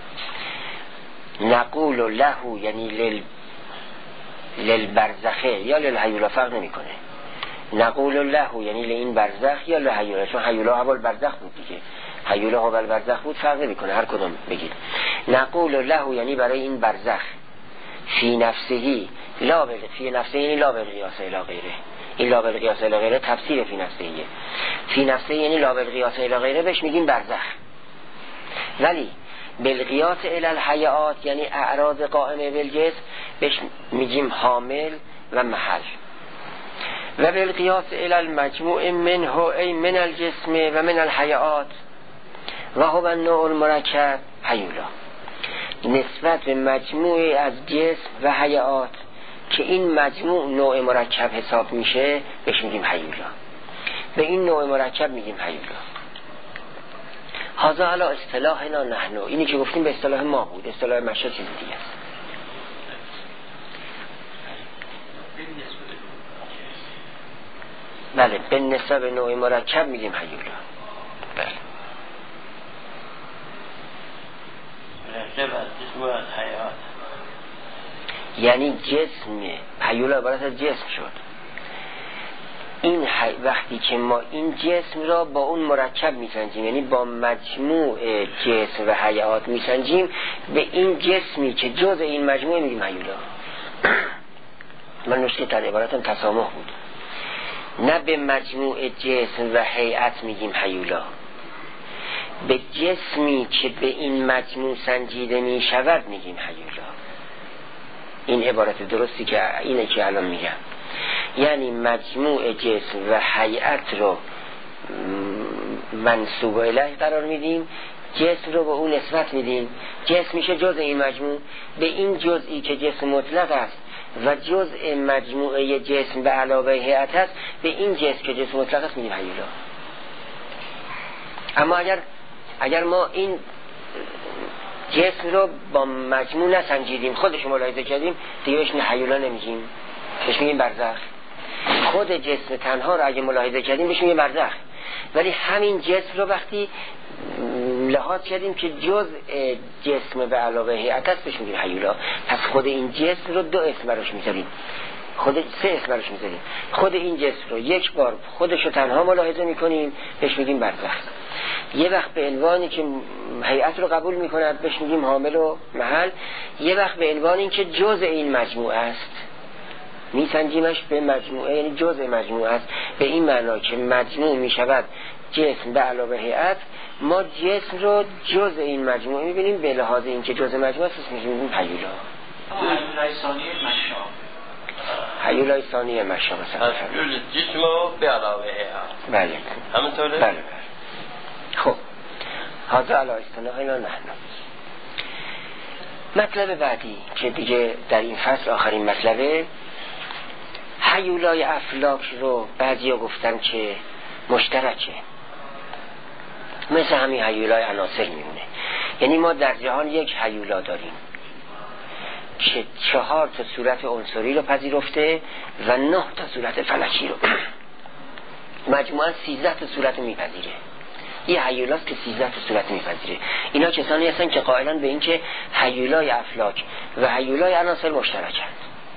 نقول له یعنی لل للبرزخه یا للهیولا فرق نمی کنه. نقول له یعنی لین برزخ یا لهیولا، چون هیولا اول برزخ بود دیگه، هیولا اول برزخ بود، فرق نمی کنه هر کدوم بگید. نقول له یعنی برای این برزخ فی نفسهی لا بل فی نفسه یعنی لا بالقیاس الی غیره. این لا بالقیاس الی غیره تفسیر فی نفسهیه. فی نفسه یعنی لا بالقیاس الی غیره بهش میگیم برزخ. ولی بالقیاس الی الحیات یعنی اعراض قائمه بالجسم بهش میگیم حامل و محل. و بالقیاس الی المجموع منه ای من الجسم و من الحیات و هو النوع المرکب هیولا. نسبت به مجموعی از جسم و حیات که این مجموع نوع مرکب حساب میشه بهش میگیم هیولا. به این نوع مرکب میگیم هیولا. هذا علی اصطلاحنا نحن، اینی که گفتیم به اصطلاح ما بود، اصطلاح مشا چیز دیگه است. بله، به نسبت به نوع مرکب میگیم هیولا. بله. یعنی جسم هیولا عبارت از جسم شد. این حی... وقتی که ما این جسم را با اون مرکب میسنجیم، یعنی با مجموع جسم و حیات میسنجیم، به این جسمی که جز این مجموعه میگیم هیولا. من نشته تر عبارتم تسامح بود. نه به مجموع جسم و هیئت میگیم هیولا، به جسمی که به این مجموع سنجیده میشود میگیم هیولا. این عبارت درستی که اینه که الان میگم، یعنی مجموع جسم و هیئت رو منسوب الیه قرار میدیم، جسم رو به اون نسبت میدیم، جسم میشه جزء این مجموع. به این جزئی که جسم مطلق است و جزء مجموعه جسم به علاوه هیئت است، به این جسم که جسم مطلق است میگیم هیولا. اما اگر اگر ما این جسم رو با مجموع نسنجیدیم، خودش ملاحظه کردیم، دیگه بهش هیولا نمیگیم، بهش میگیم برزخ. خود جسم تنها رو اگه ملاحظه کردیم بهش میگیم برزخ. ولی همین جسم رو وقتی لحاظ کردیم که جزء جسم به علاوه هیئت است بهش میگیم هیولا. پس خود این جسم رو دو اسم براش میذاریم، خود سه اسم براش میذاریم. خود این جسم رو یک بار خودش رو تنها ملاحظه میکنیم بهش میگیم برزخ. یه وقت به عنوانی که هیئت رو قبول میکند بهش میگیم حامل و محل. یه وقت به عنوان این که جزء این مجموعه است میسنجیمش به مجموعه، یعنی جزء مجموعه است. به این معنا که مجموع میشود جسم به علاوه هیئت، ما جسم رو جزء این مجموعه میبینیم، به لحاظ این که جزء مجموعه است میگیم هیولا. هیولای ثانیه مشا، هیولای ثانیه مشا مثلا جسم رو به علاوه هیئت. بله همینطوره. بله. خب هذا علی اصطلاحنا نحن. مطلب بعدی که دیگه در این فصل آخرین مطلبه، هیولای افلاک رو بعضیا گفتن که مشترکه، مثل همین هیولای عناصر میمونه. یعنی ما در جهان یک هیولا داریم که چهار تا صورت عنصری رو پذیرفته و نه تا صورت فلکی رو، مجموعاً سیزده تا صورت میپذیره. یه هیولاست که سیزده تا صورت میپذیره. اینا کسانی هستن که قائلن به این که هیولای افلاک و هیولای عناصر مشترکند.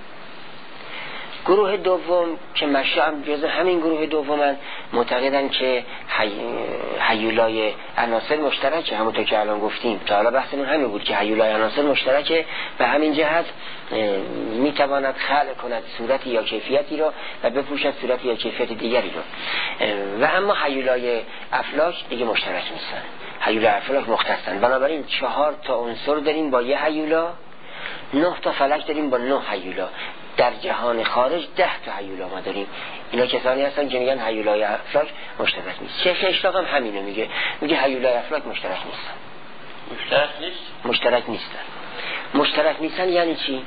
گروه دوم که مشا هم جز همین گروه دومن، معتقدن که هیولای عناصر مشترکه. همونطور که الان گفتیم تا حالا بحثمون همین بود که هیولای عناصر مشترکه، به همین جهت میتواند خلق کند صورتی یا کیفیتی رو و بپوشد صورتی یا کیفیت دیگری رو. و اما هیولای افلاک دیگه مشترک نیستن، هیولای افلاک مختصن. بنابراین چهار تا عنصر داریم با یه هیولا، نه تا فلک داریم با نه هیولا. در جهان خارج ده تا هیولا ما داریم. اینا کسانی هستن که میگن هیولای افلاک مشترک نیست. شیخ اشراق هم همینو میگه، میگه هیولای افلاک مشترک نیستن. مشترک نیست؟ مشترک نیستن. مشترک نیستن یعنی چی؟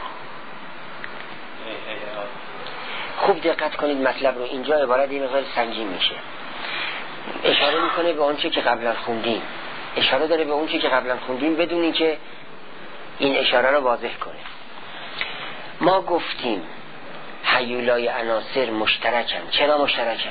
خوب دقت کنید مطلب رو. اینجا عبارت این مقدار سنگین میشه. اشاره میکنه به اون چه که قبلا خوندیم. اشاره داره به اون چه که قبلا خوندیم بدون اینکه این اشاره رو واضح کنه. ما گفتیم هیولای عناصر مشترکن. چرا مشترکن؟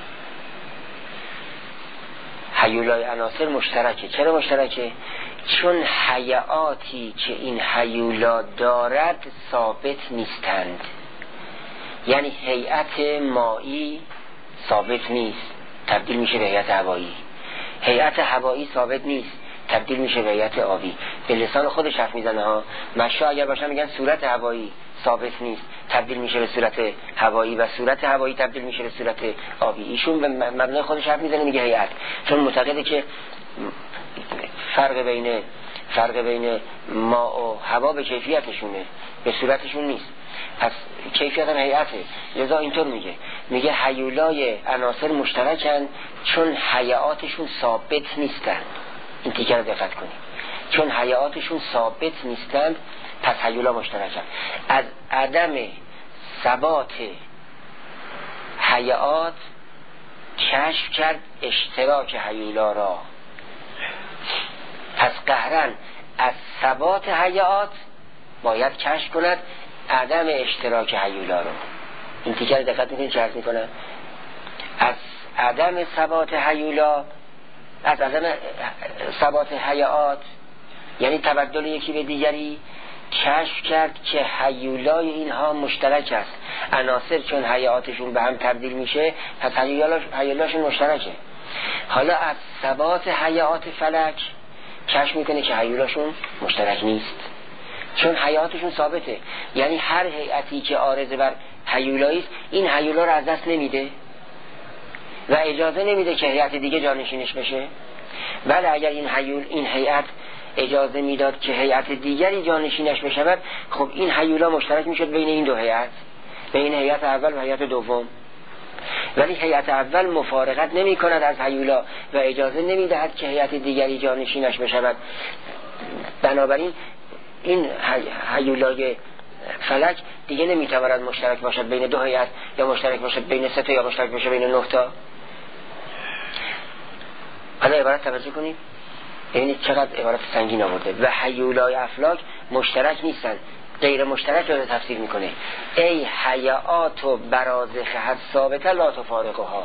هیولای عناصر مشترکه. چرا مشترکه؟ چون هیئاتی که این هیولا دارد ثابت نیستند. یعنی هیئت مایی ثابت نیست، تبدیل میشه به هیئت هوایی. هیئت هوایی ثابت نیست، تبدیل میشه به هیئت آبی. به لسان خودش حرف میزنه ها. مشا اگر باشن میگن صورت هوایی ثابت نیست، تبدیل میشه به صورت هوایی و صورت هوایی تبدیل میشه به صورت آبی. ایشون به مبنای خودش حرف میزنه میگه هیئت، چون معتقده که فرق بین فرق بین ما و هوا به کیفیتشونه، به صورتشون نیست. پس کیفیت هم هیئته. لذا اینطور میگه میگه هیولای عناصر مشترکن چون هیئاتشون ثابت نیستن. این تیکه رو دقت کنید. چون هیئاتشون ثابت نیستند پس هیولا مشترکن. از عدم ثبات هیئات کشف کرد اشتراک هیولا را. پس قهرن از ثبات هیئات باید کشف کند عدم اشتراک هیولا رو. این تیکه رو دقت میکنید چه عرض میکنه؟ از عدم ثبات هیولا، از عدم ثبات هیئات یعنی تبدل یکی به دیگری، کشف کرد که هیولای اینها مشترک است. عناصر چون هیئاتشون به هم تبدیل میشه پس هیولاشون مشترکه. حالا از ثبات هیئات فلک کشف میکنه که هیولاشون مشترک نیست، چون هیئاتشون ثابته. یعنی هر هیئتی که عارض بر هیولایی است این هیولا رو از دست نمیده و اجازه نمیده که هیئت دیگه جانشینش بشه. ولی اگر این هیول این هیئت اجازه میداد که هیئت دیگری جانشینش بشود، خب این هیولا مشترک میشد بین این دو هیئت، بین هیئت اول و هیئت دوم. ولی هیئت اول مفارقت نمی کند از هیولا و اجازه نمیدهد که هیئت دیگری جانشینش بشود. بنابراین این هیولای فلک دیگه نمیتواند مشترک باشد بین دو هیئت، یا مشترک باشد بین سه تا، یا مشترک باشد بین نه تا. حالا عبارت توجه کنید، ببینید چقدر عبارت سنگین آورده. و هیولای افلاک مشترک نیستن، غیر مشترک رو تفسیر میکنه. ای هیئات و برازخ هر ثابته لا تفارقها.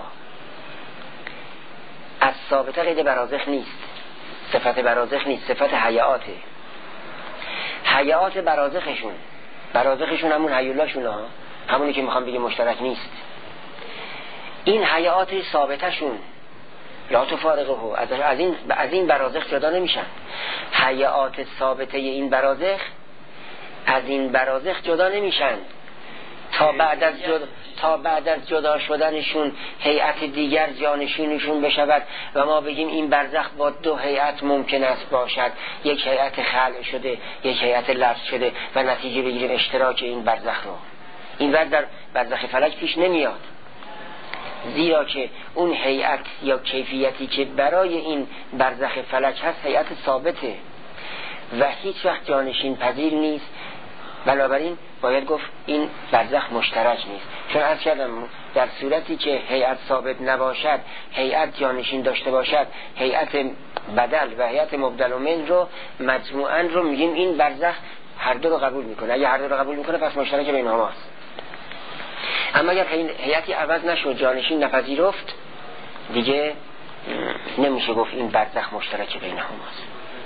از ثابته قید برازخ نیست، صفت برازخ نیست، صفت هیئاته. هیئات برازخشون برازخشون همون هیولاشون ها، همونی که میخوام بگیم مشترک نیست. این هیئات ثابتشون لا تفارقه، از از این از این برازخ جدا نمیشن. هیئات ثابته این برازخ از این برازخ جدا نمیشن تا بعد از جدا تا بعد از جدا شدنشون هیئت دیگر جانشینشون بشود و ما بگیم این برزخ با دو هیئت ممکن است باشد، یک هیئت خلع شده یک هیئت لفظ شده و نتیجه بگیریم اشتراک این برزخ رو. این وقت در برزخ فلک پیش نمیاد، زیرا که اون هیئت یا کیفیتی که برای این برزخ فلک هست هیئت ثابته و هیچ وقت جانشین پذیر نیست. بنابراین باید گفت این برزخ مشترک نیست، چون عرض کردم در صورتی که هیئت ثابت نباشد، هیئت جانشین داشته باشد، هیئت بدل و هیئت مبدل من رو مجموعاً رو میگیم این برزخ هر دو رو قبول میکنه. اگه هر دو رو قبول میکنه پس مشترک بین هماست. اما اگر هیئتی عوض نشد، جانشین نپذیرفت، دیگه نمیشه گفت این برزخ مشترک بین هماست.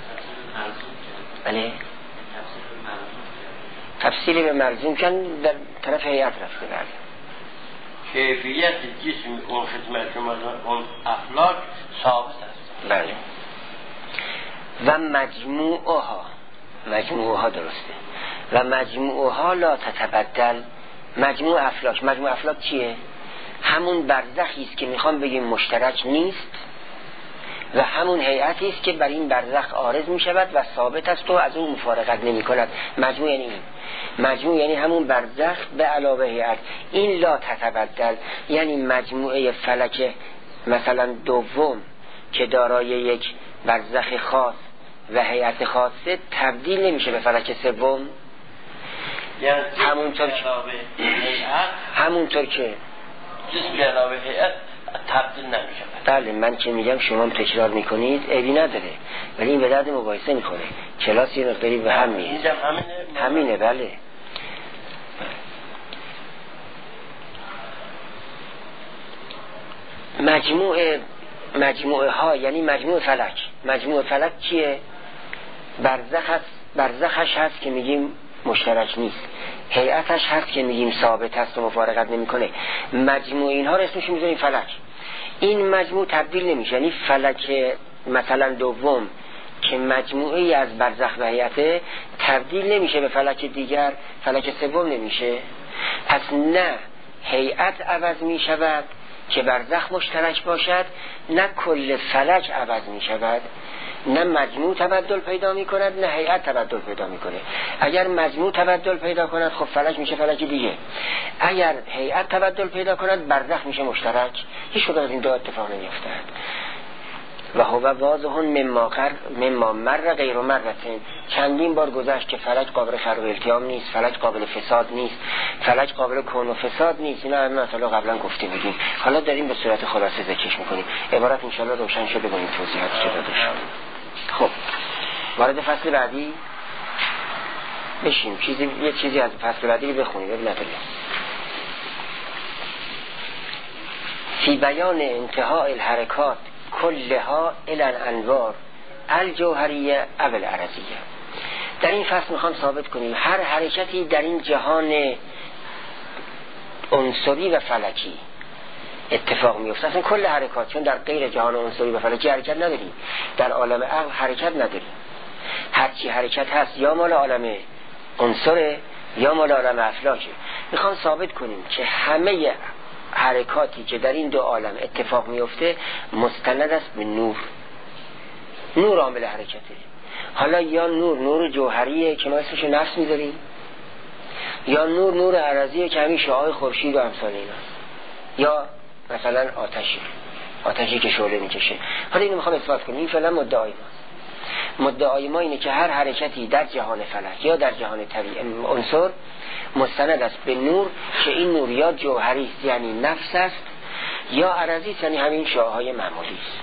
بله تفصیلی به مرزوم کن در طرف هیئت رفته. بله کیفیت جسم اون خدمت اون افلاک ثابت است. بله و مجموعها مجموعها درسته و مجموعها لا تتبدل. مجموع افلاک مجموع افلاک چیه؟ همون برزخی است که میخوام بگیم مشترک نیست و همون هیئتی است که بر این برزخ عارض می شود و ثابت است و از اون مفارقت نمی کند. مجموع یعنی این، مجموع یعنی همون برزخ به علاوه هیئت. این لا تتبدل یعنی مجموعه فلک مثلا دوم که دارای یک برزخ خاص و هیئت خاصه تبدیل نمیشه به فلک سوم. یعنی همونطور که همونطور که جسم به علاوه هیئت تبدیل نمیشه. بله من که میگم شما هم تکرار میکنید عیبی نداره، ولی این به درد مقایسه میکنه. کلاس یه مقداری به هم میاد. همینه همینه بله. مجموعه مجموعه ها یعنی مجموعه فلک. مجموعه فلک چیه؟ برزخ هست، برزخش هست که میگیم مشترک نیست، هیئتش هست که میگیم ثابت هست و مفارقت نمیکنه. مجموع اینها رو اسمش میذاریم فلک. این مجموع تبدیل نمیشه، یعنی فلک مثلا دوم که مجموعه از برزخ و هیئت تبدیل نمیشه به فلک دیگر، فلک سوم نمیشه. پس نه هیئت عوض میشود که برزخ مشترک باشد، نه کل فلک عوض میشود، نه مجموع تبدل پیدا می کند نه هیئت تبدل پیدا می کنه. اگر مجموع تبدل پیدا کند خب فلک میشه فلک دیگه، اگر هیئت تبدل پیدا کند برزخ میشه مشترک. هیچ کدوم از این دو اتفاق نمیافتد. و هو واضح مما قر مما مر غیر مرتين. چندین بار گذشت که فلک قابل خرق و التیام نیست، فلک قابل فساد نیست، فلک قابل کون و فساد نیست. اینا همه مثلا قبلا گفته بودیم، حالا داریم به صورت خلاصه ذکرش میکنیم. عبارت ان شاءالله روشن شده با این توضیحاتی که داده شد. خب وارد فصل بعدی بشیم. چیزی یه چیزی از فصل بعدی بخونیم ببینید. فی بیان انتهای الحرکات کلها الی الانوار الجوهریه او العرضیه. در این فصل میخوام ثابت کنیم هر حرکتی در این جهان عنصری و فلکی اتفاق میفته، اصلا کل حرکات، چون در غیر جهان عنصری و فلکی حرکت نداریم، در عالم عقل حرکت نداریم. هرچی حرکت هست یا مال عالم عنصره یا مال عالم افلاکه. میخوام ثابت کنیم که همه حرکاتی که در این دو عالم اتفاق میفته مستند است به نور. نور عامل حرکته. حالا یا نور نور جوهریه که ما اسمشو نفس میذاریم، یا نور نور عرضیه که همین شعاع خورشید و امثال ایناست، یا مثلا آتشی آتشی که شعله میکشه. حالا اینو میخوام اثبات کنیم. این فعلا مدعای ماست. مدعای ما اینه که هر حرکتی در جهان فلک یا در جهان طبیعی عنصر مستند است به نور که این نور یا جوهری است یعنی نفس است، یا عرضی است یعنی همین شعاعهای معمولی است.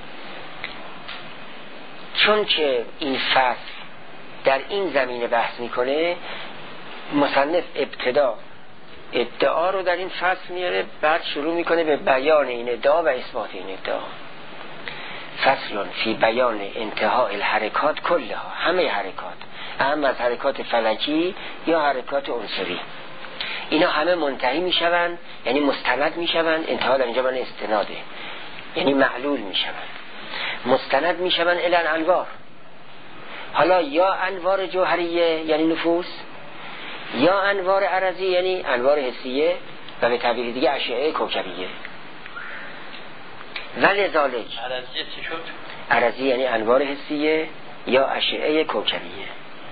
چون که این فصل در این زمینه بحث میکنه، مصنف ابتدا ادعا رو در این فصل میاره، بعد شروع میکنه به بیان این ادعا و اثبات این ادعا. فصل فی بیان انتهای الحرکات کلها، همه حرکات، اهم از حرکات فلکی یا حرکات عنصری، اینا همه منتهی میشوند یعنی مستند میشوند. انتها در اینجا من استناده یعنی معلول میشوند، مستند میشوند الی الانوار. حالا یا انوار جوهریه یعنی نفوس، یا انوار عرضی یعنی انوار حسیه و به تعبیر دیگه اشعه کوکبیه. ولذالک عرضی چی شد؟ عرضی یعنی انوار حسیه یا اشعه کوکبیه.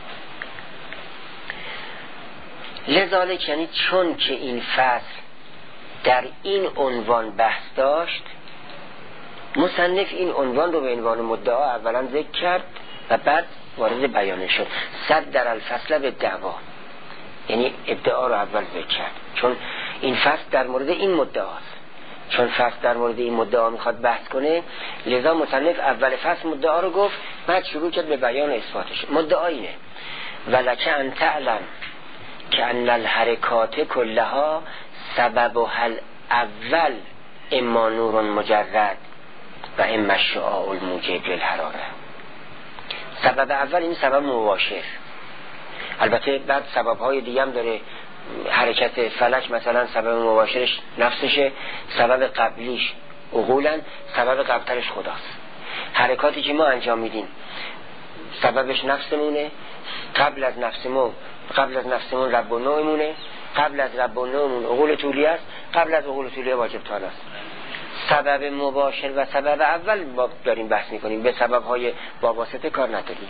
لذالک یعنی چون که این فصل در این عنوان بحث داشت، مصنف این عنوان رو به عنوان مدعا اولا ذکر کرد و بعد وارد بیان شد. صد در الفصل به دعوا، یعنی ادعا رو اول ذکر کرد چون این فصل در مورد این مدعاست. چون فصل در مورد این مدعا میخواد بحث کنه، لذا مصنف اول فصل مدعا رو گفت، بعد شروع کرد به بیان اثباتش. مدعا اینه ولک ان تعلم که ان الحرکات کلها سببها الاول اما نور مجرد و اما الشعاع الموجب للحراره. سبب اول این سبب مباشر، البته بعد سبب‌های دیگه هم داره. حرکت فلک مثلا سبب مباشرش نفسشه، سبب قبلیش عقولن، سبب قبلترش خداست. حرکاتی که ما انجام میدیم سببش نفسمونه، قبل از نفسمون قبل از نفسمون رب و نوعمونه، قبل از رب و نوعمون عقول طولی است، قبل از عقول طولی واجب تعالی است. سبب مباشر و سبب اول ما داریم بحث میکنیم، به سبب های وابسته کار نداریم.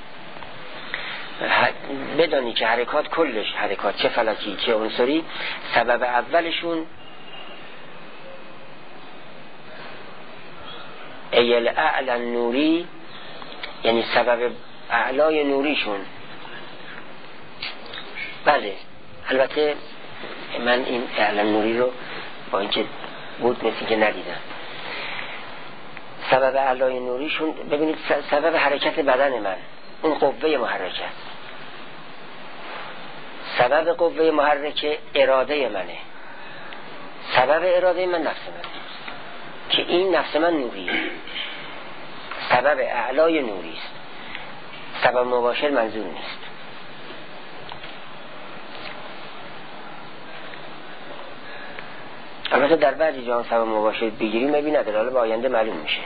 بدانی که حرکات کلش حرکات، چه فلکی چه عنصری، سبب اولشون ایل اعلا نوری، یعنی سبب اعلای نوریشون. بله البته من این اعلا نوری رو با اینکه بود مثل که ندیدم. سبب اعلای نوریشون ببینید سبب حرکت بدن من اون قوه محرکه، سبب قوه محرکه اراده منه، سبب اراده من نفس من که این نفس من نوریه، سبب اعلای نوری است، سبب مباشر منظور نیست. البته در بعضی جهان سبب مباشر بگیریم میبینه در حالا به آینده معلوم میشه.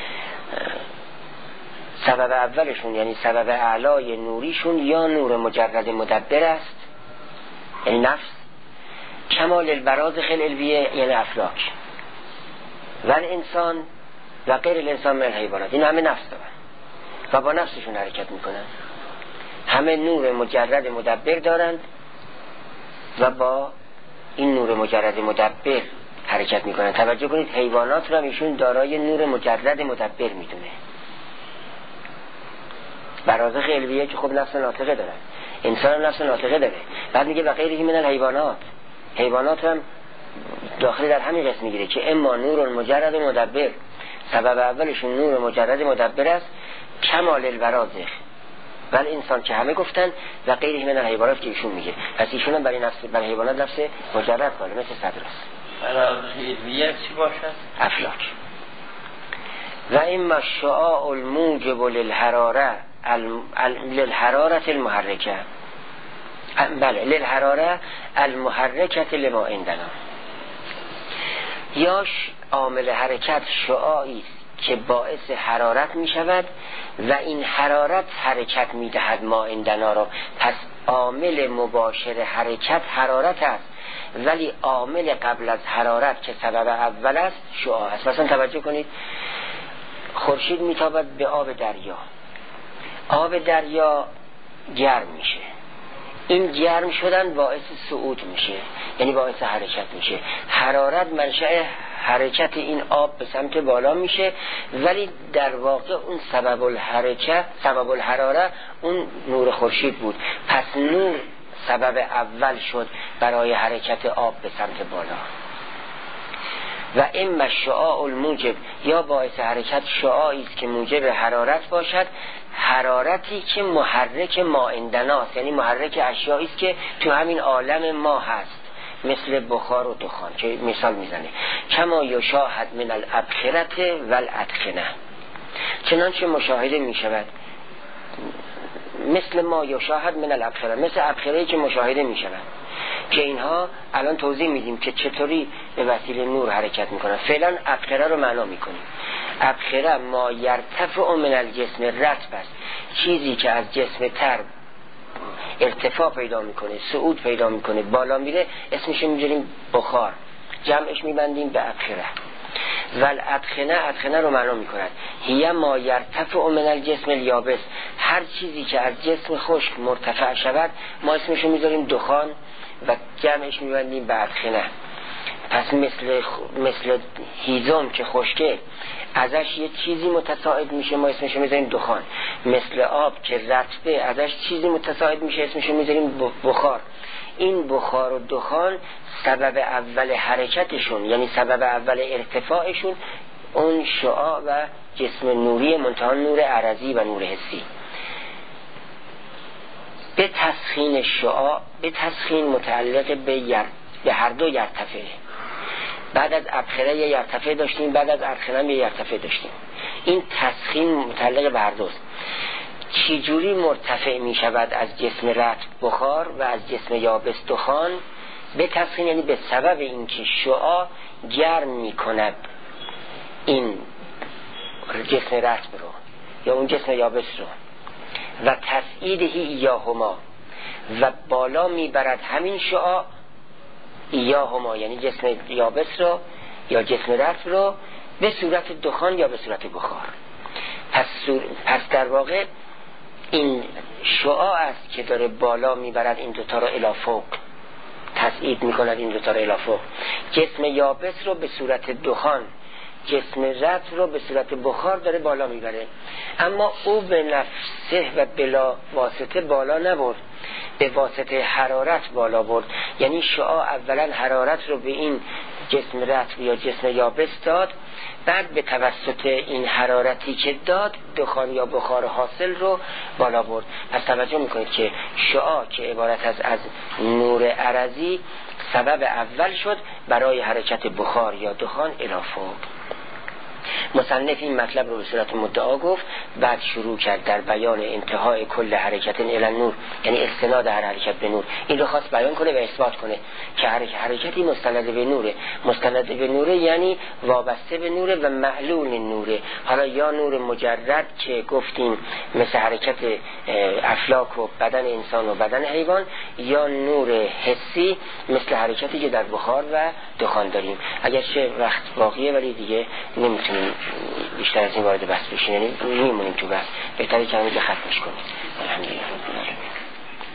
سبب اولشون یعنی سبب اعلای نوریشون یا نور مجرد مدبر است یعنی نفس، کمال البراز خل الویه یعنی افلاک و انسان و غیر الانسان من الحیوانات، این همه نفس دارن و با نفسشون حرکت میکنن، همه نور مجرد مدبر دارند و با این نور مجرد مدبر حرکت میکنن. توجه کنید حیوانات را ایشون دارای نور مجرد مدبر میدونه، برازخ علویه که خب نفس ناطقه دارن، انسان هم نفس ناطقه داره. بعد میگه و غیره من الحیوانات، حیوانات هم داخل در همین قسم میگیره که اما نور مجرد مدبر، سبب اولشون نور مجرد مدبر است، کمال البرازخ ولی انسان که همه گفتن و غیره من الحیوانات که ایشون میگه، پس ایشون هم برای نفس برای حیوانات نفس مجرد قاله مثل صدر است. برای علویه چی باشد؟ افلاک. و اما شعاع الموجب للحراره للحراره المحرکه، بله للحراره المحرکه لما عندنا، یا عامل حرکت شعاعی که باعث حرارت می شود و این حرارت حرکت می دهد ما عندنا را. پس عامل مباشر حرکت حرارت است ولی عامل قبل از حرارت که سبب اول است شعاع است. مثلا توجه کنید خورشید میتابد به آب دریا، آب دریا گرم میشه، این گرم شدن باعث صعود میشه یعنی باعث حرکت میشه، حرارت منشأ حرکت این آب به سمت بالا میشه ولی در واقع اون سبب الحرکت سبب الحراره اون نور خورشید بود، پس نور سبب اول شد برای حرکت آب به سمت بالا. و اما شعاع الموجب، یا باعث حرکت شعاعی است که موجب حرارت باشد، حرارتی که محرک ما عندناست یعنی محرک اشیایی است که تو همین عالم ما هست، مثل بخار و دخان که مثال میزنه. کما یشاهد من الابخره و الادخنه، چنانچه مشاهده میشود مثل ما یشاهد من الابخره، مثل ابخره‌ای که مشاهده میشود که اینها الان توضیح میدیم که چطوری به وسیله نور حرکت میکنن. فعلا ابخره رو معنا میکنیم. ابخره ما یرتفع من الجسم رطب است، چیزی که از جسم تر ارتفاع پیدا میکنه، صعود پیدا میکنه، بالا میره، اسمش میذاریم بخار، جمعش میبندیم به ابخره. ول ادخنه، ادخنه رو معنا میکند هی ما یرتفع من الجسم الیابس، هر چیزی که از جسم خشک مرتفع شود ما اسمش رو میذاریم دخان و جمعش میبندیم به ادخنه. پس مثل مثل هیزم که خشکه ازش یه چیزی متصاعد میشه ما اسمش رو میذاریم دخان، مثل آب که رطبه ازش چیزی متصاعد میشه اسمش رو میذاریم بخار. این بخار و دخان سبب اول حرکتشون یعنی سبب اول ارتفاعشون اون شعاع و جسم نوری منتها نور عرضی و نور حسی. به تسخین شعاع، به تسخین متعلق به, یر... به هر دو یرتفعه. بعد از ابخره یه یرتفعه داشتیم، بعد از ادخنه یه یرتفعه داشتیم. این تسخین متعلق به هر دوست. چی جوری مرتفع می شود از جسم رطب بخار و از جسم یابس دخان؟ به تسخین یعنی به سبب اینکه شعاع گرم می کند این جسم رطب رو یا اون جسم یابس رو و تسعیدهی ایاهما و بالا می برد همین شعاع ایاهما یعنی جسم یابس رو یا جسم رطب رو به صورت دخان یا به صورت بخار. پس, پس در واقع این شعاع است که داره بالا میبرد این دوتا رو الی فوق، تصعید میکند این دوتا رو الی فوق. جسم یابس رو به صورت دخان، جسم رطب رو به صورت بخار داره بالا میبره. اما او به نفسه و بلا واسطه بالا نبرد، به واسطه حرارت بالا برد. یعنی شعاع اولا حرارت رو به این جسم رطب یا جسم یابس داد، بعد به توسط این حرارتی که داد دخان یا بخار حاصل رو بالا برد. پس توجه میکنید که شعاع که عبارت از از نور عرضی سبب اول شد برای حرکت بخار یا دخان الی فوق. مصنف این مطلب رو به صورت مدعا گفت، بعد شروع کرد در بیان انتهای کل حرکت الی نور، یعنی استناد هر حرکت به نور. این رو خواست بیان کنه و اثبات کنه که حرکتی مستند به نوره. مستند به نوره یعنی وابسته به نوره و معلول نوره. حالا یا نور مجرد که گفتیم مثل حرکت افلاک و بدن انسان و بدن حیوان، یا نور حسی مثل حرکتی که در بخار و دخان داریم. اگرچه وقت باقیه ولی دیگه نمیتونیم بیشتر از این وارد بحث بشیم، یعنی میمونیم تو بحث. بهتره که همینجا ختمش کنیم. الحمدلله.